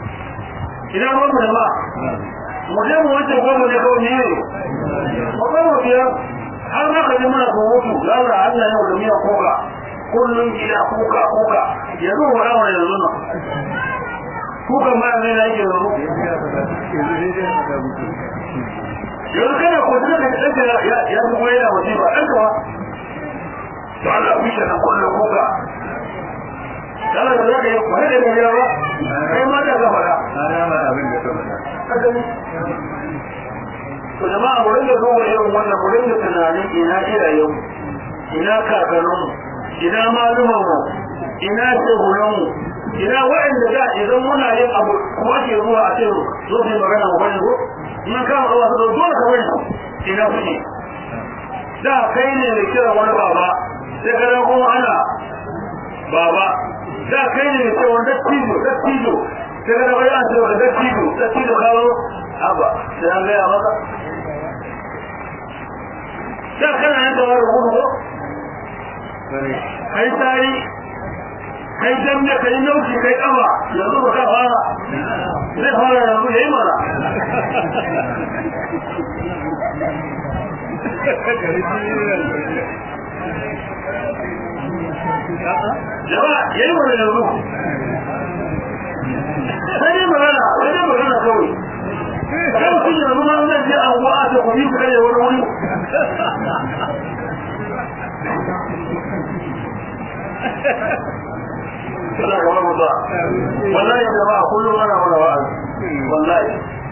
da ma mu je mu wanke gwamna ne kawai ne magana biyar har maka ji muna surutu lalata Allah yau da miya kuka kullum gida kuka yanzu wa rawa yanzu nan kuka ma ne na yake yanzu kana ko da ɗanka ya fi goyi da wace ba ɗanka ba to Allah fi shi na kullum kuka Allah da zaka yi kwaye da gariya ba kai ma da gafara to jama'a mu rinka duba irin wannan mu rinka tunanin ina iyayen ina kakanninmu ina malumanmu ina shehunanmu ina waɗanda da idan muna yin abu kuma ke zuwa a ce zo su yi magana mu bane ko in kama awa su dole ka bari ina suke da kai ne mai kira wani baba sai ka dan kuma ana baba da kai ne mai kira wani dattijo sai ka dan kuma ana cewa dattijo kawo haba sai an gaya maka da kana yin da wani gudu kai tsari kai dambe kai nauki kai kama yanzu ba ka fara zai fara yanzu ya yi mana yawa ya yi mana yanzu sai dai magana kawai kan kun yanzu ma zai je an wa'a ta kuma yi kare wani wuri suna gaba mutu wallahi jama'a kullum ana mana wa'azi wallahi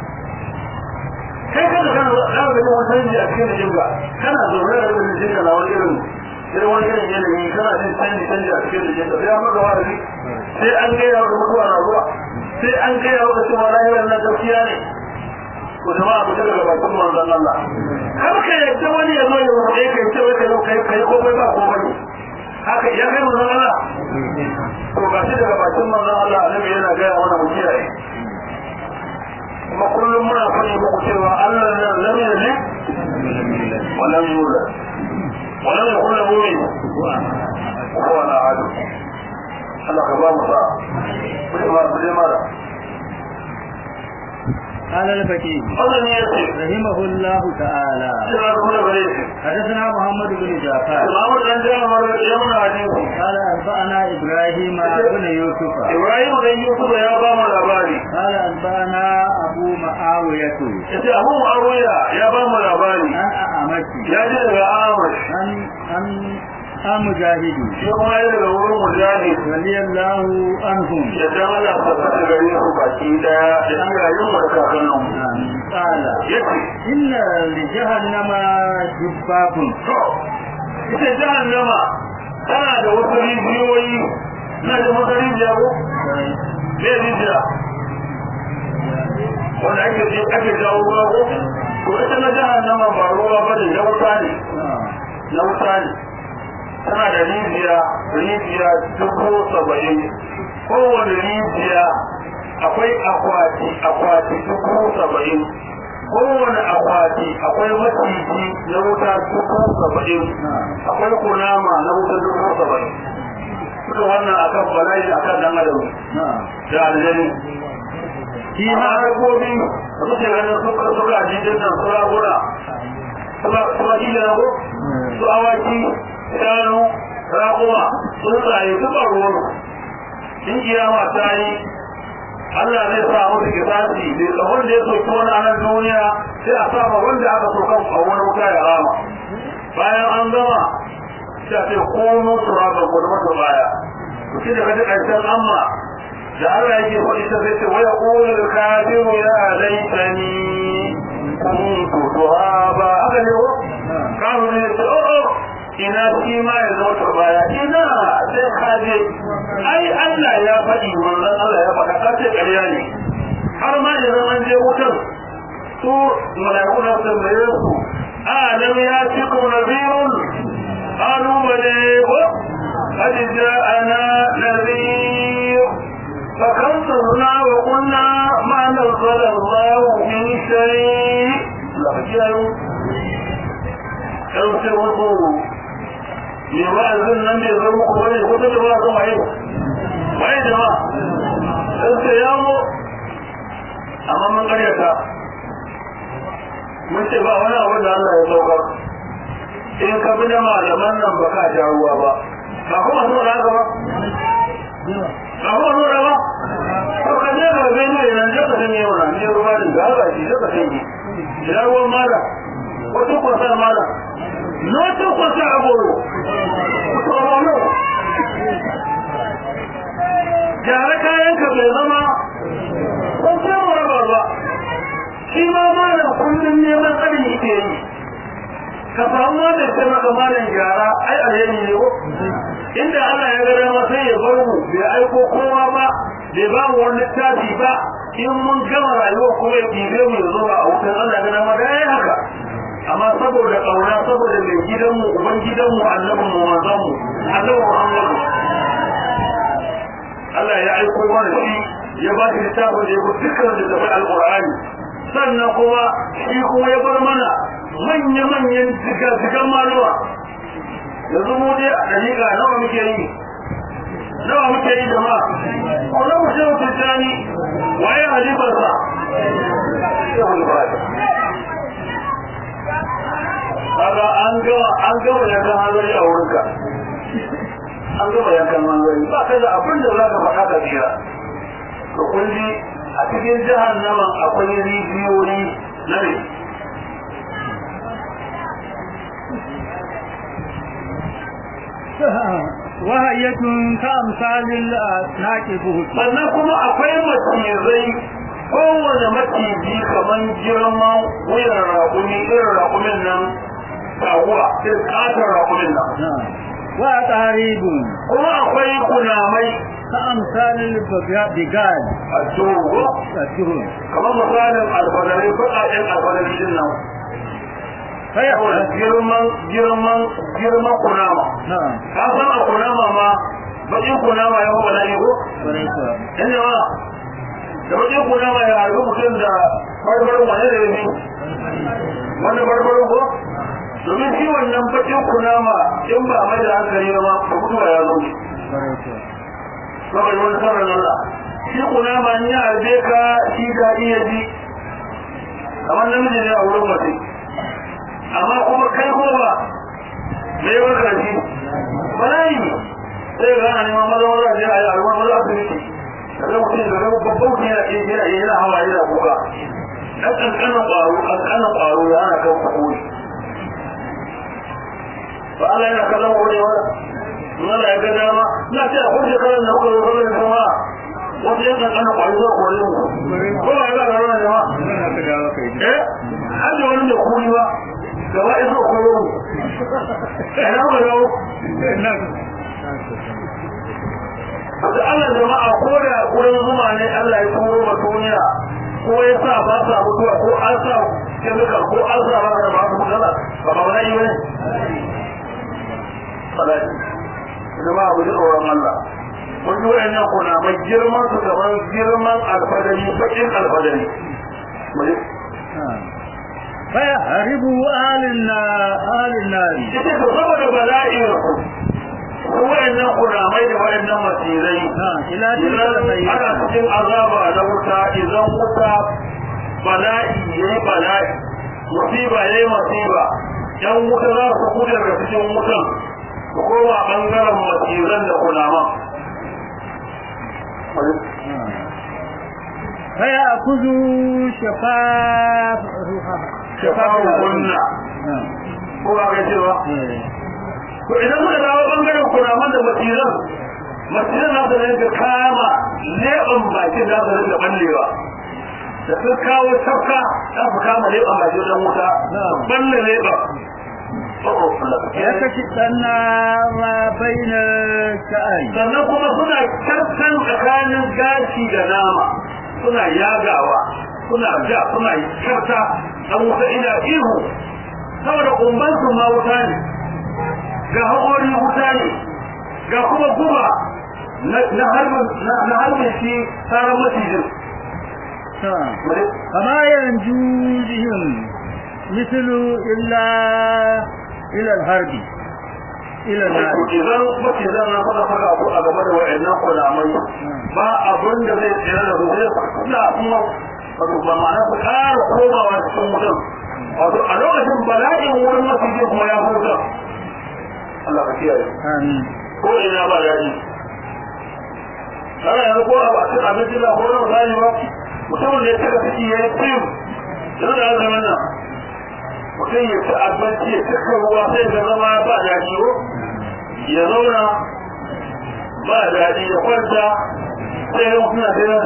kai kada kana da wani canji a cikin jinka kana zaune da wani jinka na wani irin yanayi kana jin canji a cikin jinka sai an maka wa'azi sai an gaya wa mutuwa na zuwa sai an gaya wa cewa lahirar na gaskiya ne ko jama'a mu daga bakin manzon Allah har ka yadda wani ya zo ya rubuce kai ce wai kai komai ba komai haka ya kai manzon Allah to ga shi daga bakin manzon Allah annabi yana ga mana mu kiyaye kuma kullum muna fani muku cewa Allah ne lam yalid wa lam yulad wa lam yakul lahu huwa ahad Allah ka ba mu sa kuma mara قال الفقيه رحمه الله تعالى حدثنا محمد بن جعفر قال أنبأنا إبراهيم بن يوسف قال أنبأنا أبو معاوية عن مجاهد رضي الله عنهم قال إن لجهنم جباب جهنم tana da wasu rijiyoyi na da wata rijiya ko? ne rijiya wanda ake jawo ruwa ko? ko ita na jahannama ba ruwa ba ne na wuta ne tana da rijiya 70,000 kowane rijiya akwai akwati 70,000 kowane akwati akwai maciji na wuta 70,000 akwai kunama na wuta 70,000 suka wannan akan bala'i akan dan adam da aljani shi ma harkobi da suke ganin suka jijin nan sura guna suna shi da nago su awaki shanu raƙuma tsuntsaye duka ruwan in kiyama ta yi Allah zai sa musu kisasi da wanda ya soki wani anan duniya sai a sama wanda aka soka a wani wuta ya rama bayan an gama sai a ce komo turaban ko da mata baya shi da kaji ƙarshen amma da Allah yake faɗi ta sai ce waya ƙulul kafiru ya laitani kuntu turaba haka ne ko kawo ne ce ina shi ma ya zama turbaya ina sai kaje ai Allah ya faɗi wannan Allah ya faɗa kace ƙarya ne har ma idan an je wutar su malaiku na sun da su alam ya tikum nabiyun qalu bala wa qad ja'ana nadhir فكنتنا وقلنا ما نزل الله من شيء لا بجاو كانوا سيوصوا me wa'azin nan bai zama ku bane ko da ba zan waye jama'a sai ya mu amma mun karyata mun ce ba wani abu da Allah ya saukar in ka bi da malaman nan ba ka ja ruwa ba ba kuma so da haka ba ba kuma so da ba to ka je ga gani nan da ka ne wannan ne ruwa da ga shi da ka sani ina ruwan mala ko to ko sai mala no to ko sai agoro no jara kayan ka bai zama ko sai raba ba shi ma mala kullun neman tsari yake yi ka samu wanda sai maka malan jara ai alheri ne ko inda Allah ya ga dama sai ya bar mu bai aiko kowa ba bai ba mu wani tafi ba in mun gama rayuwa kuma ya bibe mu zo a wutan Allah ga dama da yayi haka amma saboda kauna saboda mai gidanmu uban gidanmu annabin mu manzon mu annabi Muhammad Allah ya aiko mana shi ya ba shi littafin da ya bi dukkan da tafi alqur'ani sannan kuma shi kuma ya bar mana manya-manyan zigan maluwa yanzu mu dai a dalika nawa muke yi jama'a ko na mu shehu tijjani waye halifarsa kaga an gama yankan hanzari a wurinka an gama yankan hanzari ba kai da abin da za ka faɗa ka jira ka kulli a cikin jahannaman akwai rijiyoyi na ne wahayatun ka amsalin naqibuhu sannan kuma akwai macizai kowane maciji kaman girman wuyan raƙumi irin raƙumin nan taguwa irin ƙatar raƙumin nan wa taribun kuma akwai kunamai ka amsalin bigal a tsoho kamar misalin alfadari baƙaƙen alfadari din nan saboda girman kunama ka san a kunama ma baƙin kunama ya kuma na iko inda ma da baƙin kunama ya harbi mutum da barbarin wane da yanzu wani barbarin ko domin shi wannan baƙin kunama in ba mai da hankali ma ba mutuwa ya zo ne saboda wani sanar Allah shi kunama in ya harbe ka shi daɗi ya ji kamar namiji ne a wurin mace amma kuma kai ko ba me ya baka shi bala'i sai ga ana neman maza maza je a yi alwar maza asibiti kaga mutum da zama babban mutum yana hawa yana kuka dan kankanin ƙwaro ya ana kan kuri ba Allah yana kallon wani wani Allah ya ga dama na ce a kusa kalan da kuka zo kallon da kuma wasu yan kankanin ƙwaro zuwa kore mu ko ba ya ga rana jama har da wani da kuri ba gaba iso koro ina ba dawo da Allah jama'a ko da kuren zuma ne Allah ya koro ba duniya ko ya sa ba sa mutuwa ko an sa kemika ko an sa ba da ba su mutuwa ba ba wani yi ne salati jama'a ku ji tsoron Allah kun ji wayannan kuna mai girman su gaban girman alfadari bakin alfadari فيهرب أهل النار ita to saboda bala'in su wa'annan kuramai da wa'annan masirai إلى تلك ana السيئة cikin azaba na wuta idan wuta bala'i yayi bala'i musiba yayi musiba yan wuta za su kuɗe daga cikin wutan su koma bangaren masiran da kulaman فيأخذ shafafu kunna ko ba ga cewa to idan muka dawo bangaren kulaman da masiran na da ne kama leban bakin da su rinka ballewa da sun kawo tafka za su kama leban bakin dan wuta balle leban يكشفنا ما بين الشعر sannan kuma suna karkan tsakanin gashi da nama suna yagawa suna ja suna karta dan wuta ina ihu saboda kumban su ma wuta ne ga haƙori wuta ne ga kuma guba na harbin shi tsaron macijin فما ينجو بهم مثل إلا إلى الحرب إلى النار idan macizan na fada fada ko a gaba da wa'annan kulamai ba abin da zai tsira da zai kula kuma wato ba ma'ana su ƙara komawa cikin mutum wato a lokacin bala'in wurin macijin kuma ya huta Allah ka kiyaye ko ina ba daɗi kana yanzu ko a cikin abinci ba ko na misali ba mutumin da ya cika ciki ya yi fim yanzu da azumin nan mutum ya ci abinci ya cika ruwa sai ga zama ba daɗi ko ya zauna ba daɗi ya kwanta sai ya mutum na sai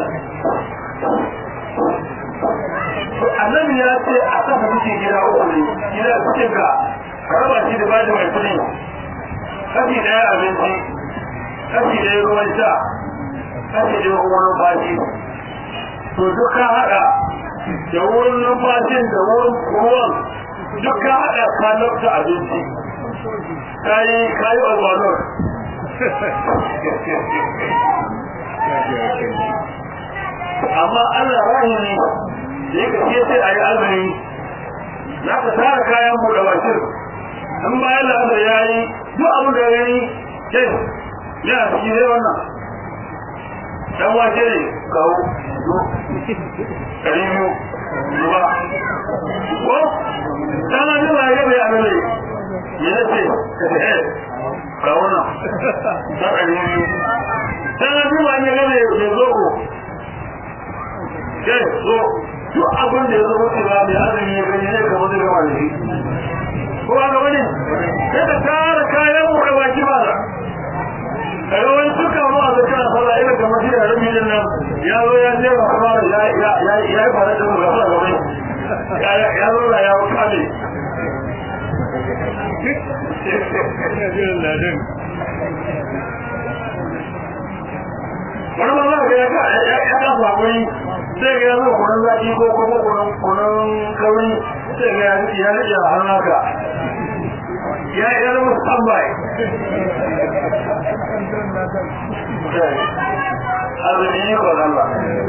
annabi ya ce a kafa cikin gida uku ne gida cikin ka raba shi da bada mai kudi kashi ɗaya abinci kashi ɗaya ruwan sha kashi ɗaya ruwan numfashi to duk ka haɗa da wurin numfashin da wurin ruwan duk ka haɗa ka lafta abinci kayi alwalor amma Allah rahimi da yake ce sai a yi azumi za ka tara kayan mu da wakil in bayan la'azar ya yi duk abin da ya yi sai yana ciki zai wannan dan wake ne kawo ɗari biyu zuwa ko dama zuwa ya bai azare ya nace kawo nan ta ɗari biyu dama zuwa ya gane ya zo ko kai zo duk abin da ya zo wucewa mai azumi ya gani ne kamar zai gama da shi ko ba gaba ne sai ka tara kayan mu da baki ba kaga wani suka mu a zakara sallah irin kamar shi da rabi din nan ya zo ya je ba kuma ya fara da mu gaba gaba ya zo da ya kame wani ba za ka ya kafa wani sai ga yanzu kunan zaki ko kuma kunan kauri sai ga ya rike a hannaka ya zama standby azumi ne ko Allah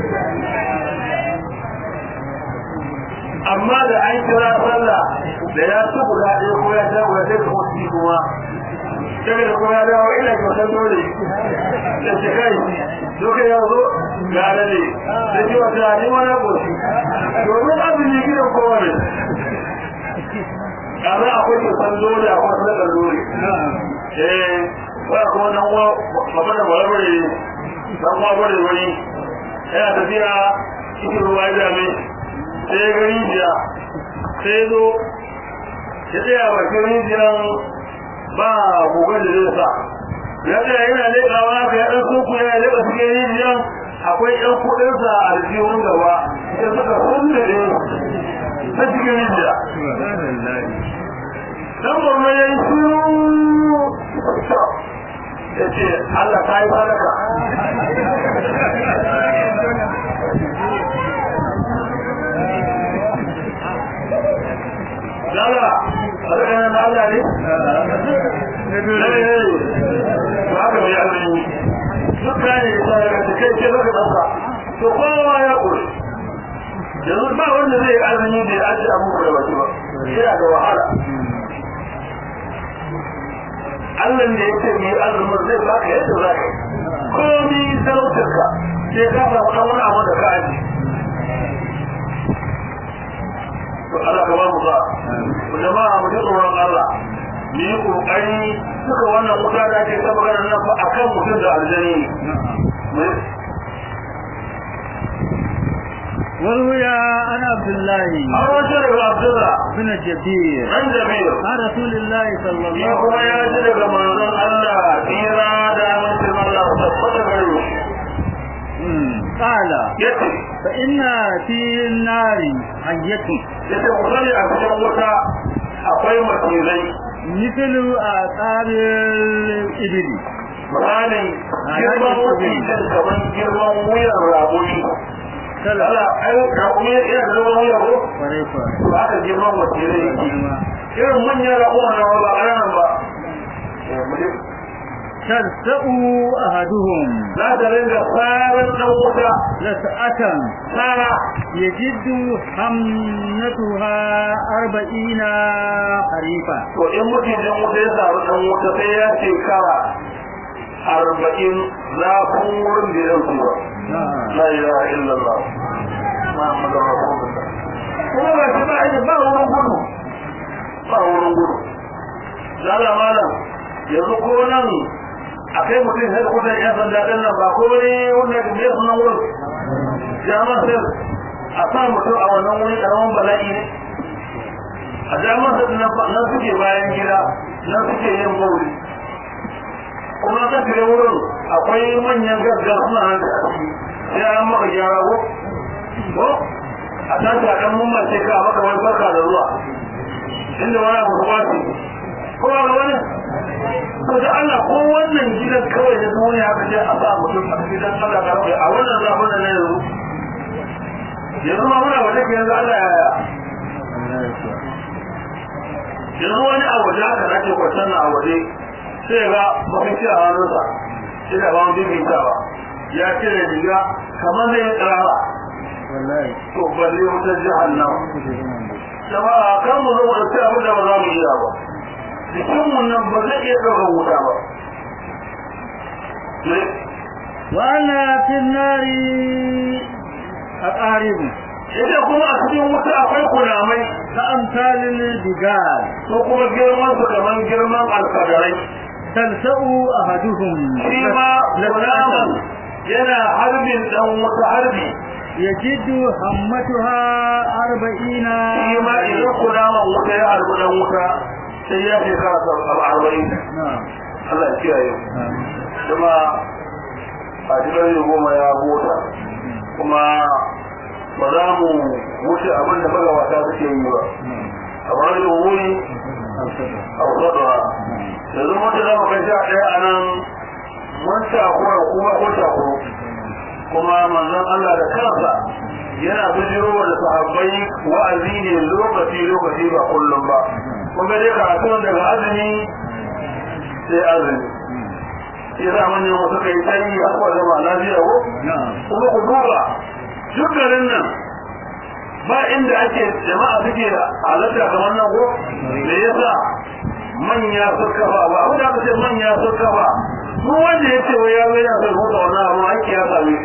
amma da an kira sallah da ya ci guda ɗaya ko ya ta guda ɗaya ko ci kuma daga da kuma ya dawo ina kyautar dole da ce kai doka ya zo ga ne da ce wata ne mana koshi domin azumi gidan kowane kaza akwai kyautar dole akwai sadakar dole ba kuma nan wa babba da balabare dan wa bare wani yana tafiya cikin ruwa ya dame sai ga rijiya sai zo ya tsaya bakin rijiyan ba gogon da zai sa ya tsaya yana leƙawa haka ya ɗan kuku ya leƙa cikin rijiyan akwai ɗan kuɗinsa a aljihun gaba sai suka kunde ne ta cikin rijiya dan borno ya yi shiru ya ce Allah ta yi sadaka Lala, sadaka na Allah ne? Ba haka mai azumi. Duk kayan ya sadaka ta kai ce zaka ɗauka. To kowa ya ƙuri. yanzu ba wanda zai azumi da ya ci abu da baki ba yana da wahala Allah da yake mai azumin zai baka yadda za ka komi sarautarka sai ka samu wani abu da ka aji to Allah ka ba mu ba ku jama'a mu ji tsoron Allah mu yi kokari suka wannan wuta da ake ta magana nan fa akan mutum da aljani وروي عن عبد الله بن جبير عن رسول الله صلى الله عليه وسلم قال فإن في النار حية مثل آثار الإبل misalin girman mutum kaman girman wuyan rabuni kala ai rabuni yana da wuyan ko ba ka girman mutum ne irin manyan rabuna na ba ranan ba تلسأوا أحدهم لا تريد فارا نوتا لسأة سارة يجد حمنتها 40 حريفا وإن ممكن نوتا يسار نوتا سياتي كرا 40 لا فور بيرسوا لا إله إلا الله محمد رسول الله kuma ba shi ba aiki ba wurin gudu لا malam yanzu ko nan akai mutum sai ko da yan sanda din nan ba ko ne wanda ke sunan wurin jama'a sai a sa mutum a wannan wuri karaman bala'i ne a jama'a sai nan suke bayan gida nan suke yin mauli kuma ka tare wurin akwai manyan gaggar suna nan da sai an maka gyara ko a tashi a kan mumma sai ka maka wani barka da zuwa inda wani abu ba ce ko ba wani ko da Allah ko wannan gidan kawai da duniya aka ce a sa mutum a gidan Allah da rabbi a wannan zafin da yanzu ma muna waje ke yanzu Allah ya yanzu wani a waje aka nake kwasan a waje sai ga mafi a hannunsa sai da ba mu bibin ba ya cire riga kamar zai tsara to balle wutar jahannama jama'a kan mu zo da sai abin da ba za mu iya ba jikinmu nan ba zai iya ɗaukar wuta ba. Wa'ana fin nari a ƙaribu. Ita kuma a cikin wuta akwai kunamai ta amsalin digar. Ko kuma girman su kamar girman alfadarai. Talsa'u a haduhun. Shi ma kunaman yana harbin ɗan wuta harbi. Yajidu hammatuha 40. Shi ma idan kunaman wuta ya harbi ɗan wuta sai ya fi kasa al'arba'in Allah ya kiyaye kuma a cikin goma ya bota kuma ba za mu wuce abin da magawata suke yi ba kamar yin wuri a wasaɗuwa yanzu mutu za mu kai sha ɗaya a nan mun takura kuma ko takuru kuma manzon Allah da kansa yana bijiro da sahabbai wa'azi ne lokaci ba kullum ba kun ga dai karatun daga azumi sai azumi sai za mu nemo suka yi tsayi har kwa zama lafiya ko kuma ku duba duk garin nan ba inda ake jama'a suke halatta kamar nan ko da yasa manya suka ba ba abu da aka ce manya suka ba mu wanda ya ce wai ya zo ya sai huta wannan abu ake ya same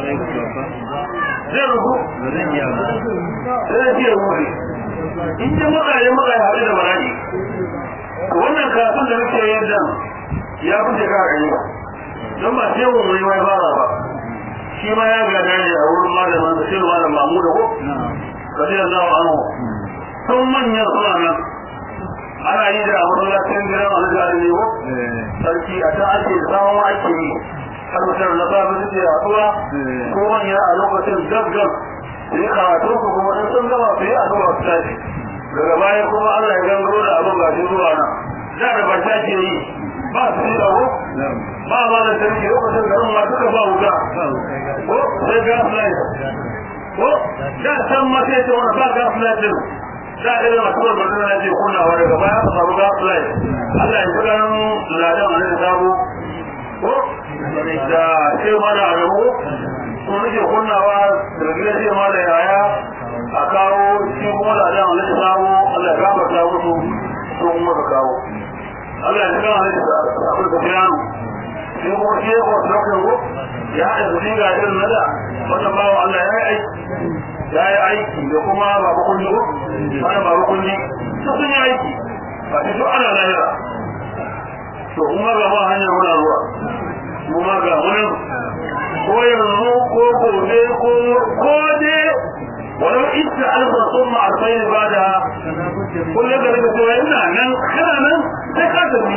zai rubu sai ya rubu in ji mutane haɗu da bala'i wannan karatun da muke yin dan ya fi shekara ɗari don ba sai mu mai wai fara ba shi ma ya gada ne a wurin malaman da shirin malam mamu da ko kasiyar zawa ano sun manyan suna nan ana yi da masallacin gidan alƙali ne ko sarki a ta ake samun ake yi har mutum na samun suke haɗuwa ko manya a lokacin gaggar sai karatu ku kuma in sun gama su yi a zuwa su tashi daga baya kuma Allah ya gangaro da abin gashi zuwa nan da ba ta ke yi ba su yi abu ba ba da sarki lokacin da ma suka ba wuta ko sai gas light ko da san ma sai ta wani ba gas light din da irin masu barbarin na je kunnawa daga baya aka samu gas light Allah ya ji ganin ladan a nan sabo ko da sai mana a rabu kuma nake kunnawa daga gidan sai ma da yaya Allah ya kama ne da abin da bayanu sai ko ke ko lokacin ko ya haɗa zuci ga irin nada wannan bawo Allah ya yi aiki da kuma babu kunji ko wannan babu kunji su sun yi aiki ba su duk ana lahira to kuma ga ba hanyar muna ruwa kuma ga wani ko yanzu ko gobe ko dai wani ita alfa sun ma'arfai ne ba da kullum da rika cewa ina nan kana nan sai ka tafi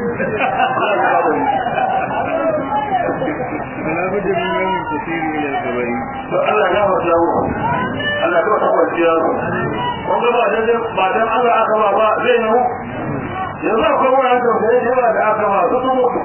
to Allah ya fata mu Allah ya fata kwanciya kun ga ba dan Allah aka ba zai yi yanzu akwai wani da yawa da aka ba su mutu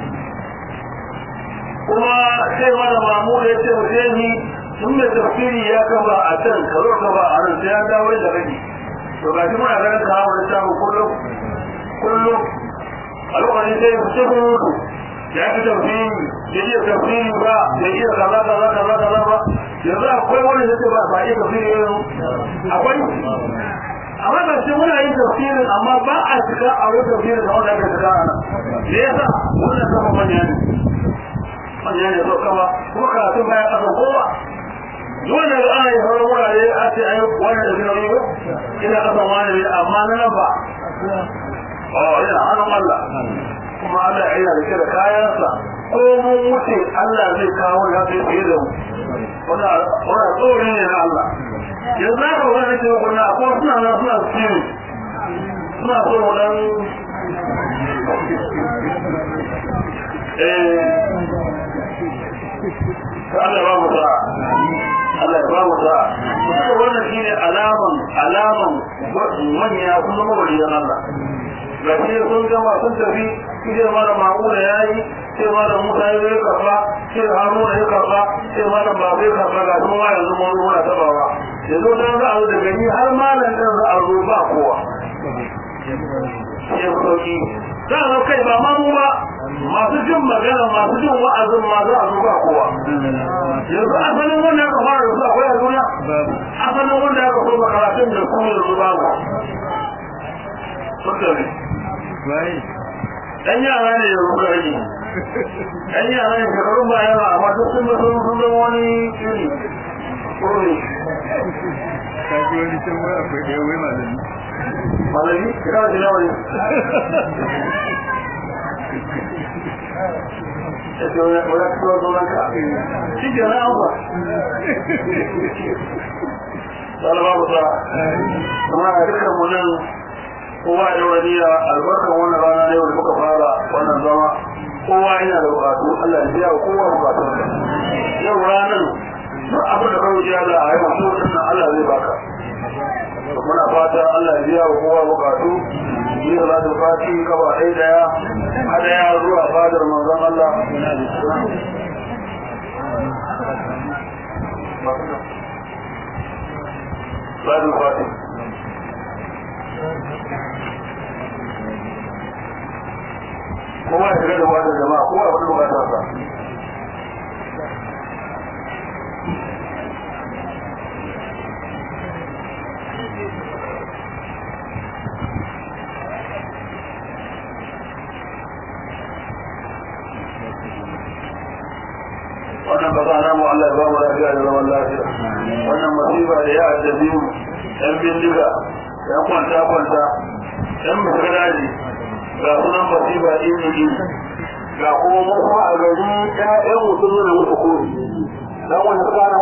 kuma sai mana mamu da ya ce mutane sun mai tafsiri ya kaba a can karo kaba a nan sai ya dawo da rage to ga shi muna ganin ka hawa da samu kullum a lokacin sai ya fi mutu ya fi tafsiri ya iya tafsiri ba ya iya kaza ba yanzu akwai wani da ce ba iya tafsiri yanzu akwai amma ga shi muna yin tafsirin amma ba a shiga a wani tafsirin da wanda aka shiga a nan da ya sa wannan sama manya ne so kama kuma karatun baya ƙasa kowa dole da ana yi sauran wurare a ce ayi wani da zina yi ina ƙasa wani ne amma na nan ba yana hannun Allah kuma Allah ya yi da ke da kayansa ko mun wuce Allah zai kawo ya sai fiye da mu wannan tsoron ne na Allah yanzu na kawo wani ce kuna akwai suna nan suna tsiri suna so mu dan Allah ba mu sa'a Allah ba mu sa'a wannan shine alaman manya kuma mawaliyan Allah ga shi sun gama sun tafi shi ma da ma'ula yayi sai ma da Musa ya karba sai Haruna ya karba sai ma da Babu ya karba ga kuma yanzu mun muna tabawa yanzu dan za a da gani har malan din za a zo ba kowa sai sauki za a kai ba ma mu ba masu jin magana masu jin wa'azin ma za a zo ba kowa yanzu asalin wanda aka fara da su akwai a duniya asalin wanda aka so makaratun da kuma yanzu babu dan yara ne da ruka rage dan yara ne shekarun ba yawa amma duk sun zama wani iri kuri kaji wani can wai akwai ɗaya wai malami kira da nawa ne ake wani kuma zonanka shi ke na amfa salama musa kuma a dukkan mu nan kowa ya waniya albarkar wannan rana ne wanda muka fara wannan zama kowa yana da bukatu Allah ya biya wa kowa bukatun yau ranar duk abin da kawai ya Allah a yi masu wannan Allah zai baka muna fata Allah ya biya wa kowa bukatu yi salatul fati gaba ɗaya hadaya zuwa fadar manzon Allah salatul fati kowa ya shiga da wadda jama'a kowa ya wadda bukatarsa wannan ba za namu Allah ya ba mu lafiya da zaman lafiya wannan masifa da ya addabi mu yan bindiga yan kwanta yan musgadaji ga sunan masifa iri ga kuma mu kuma a gari ƴaƴan mutum ne musu kori dan wani suka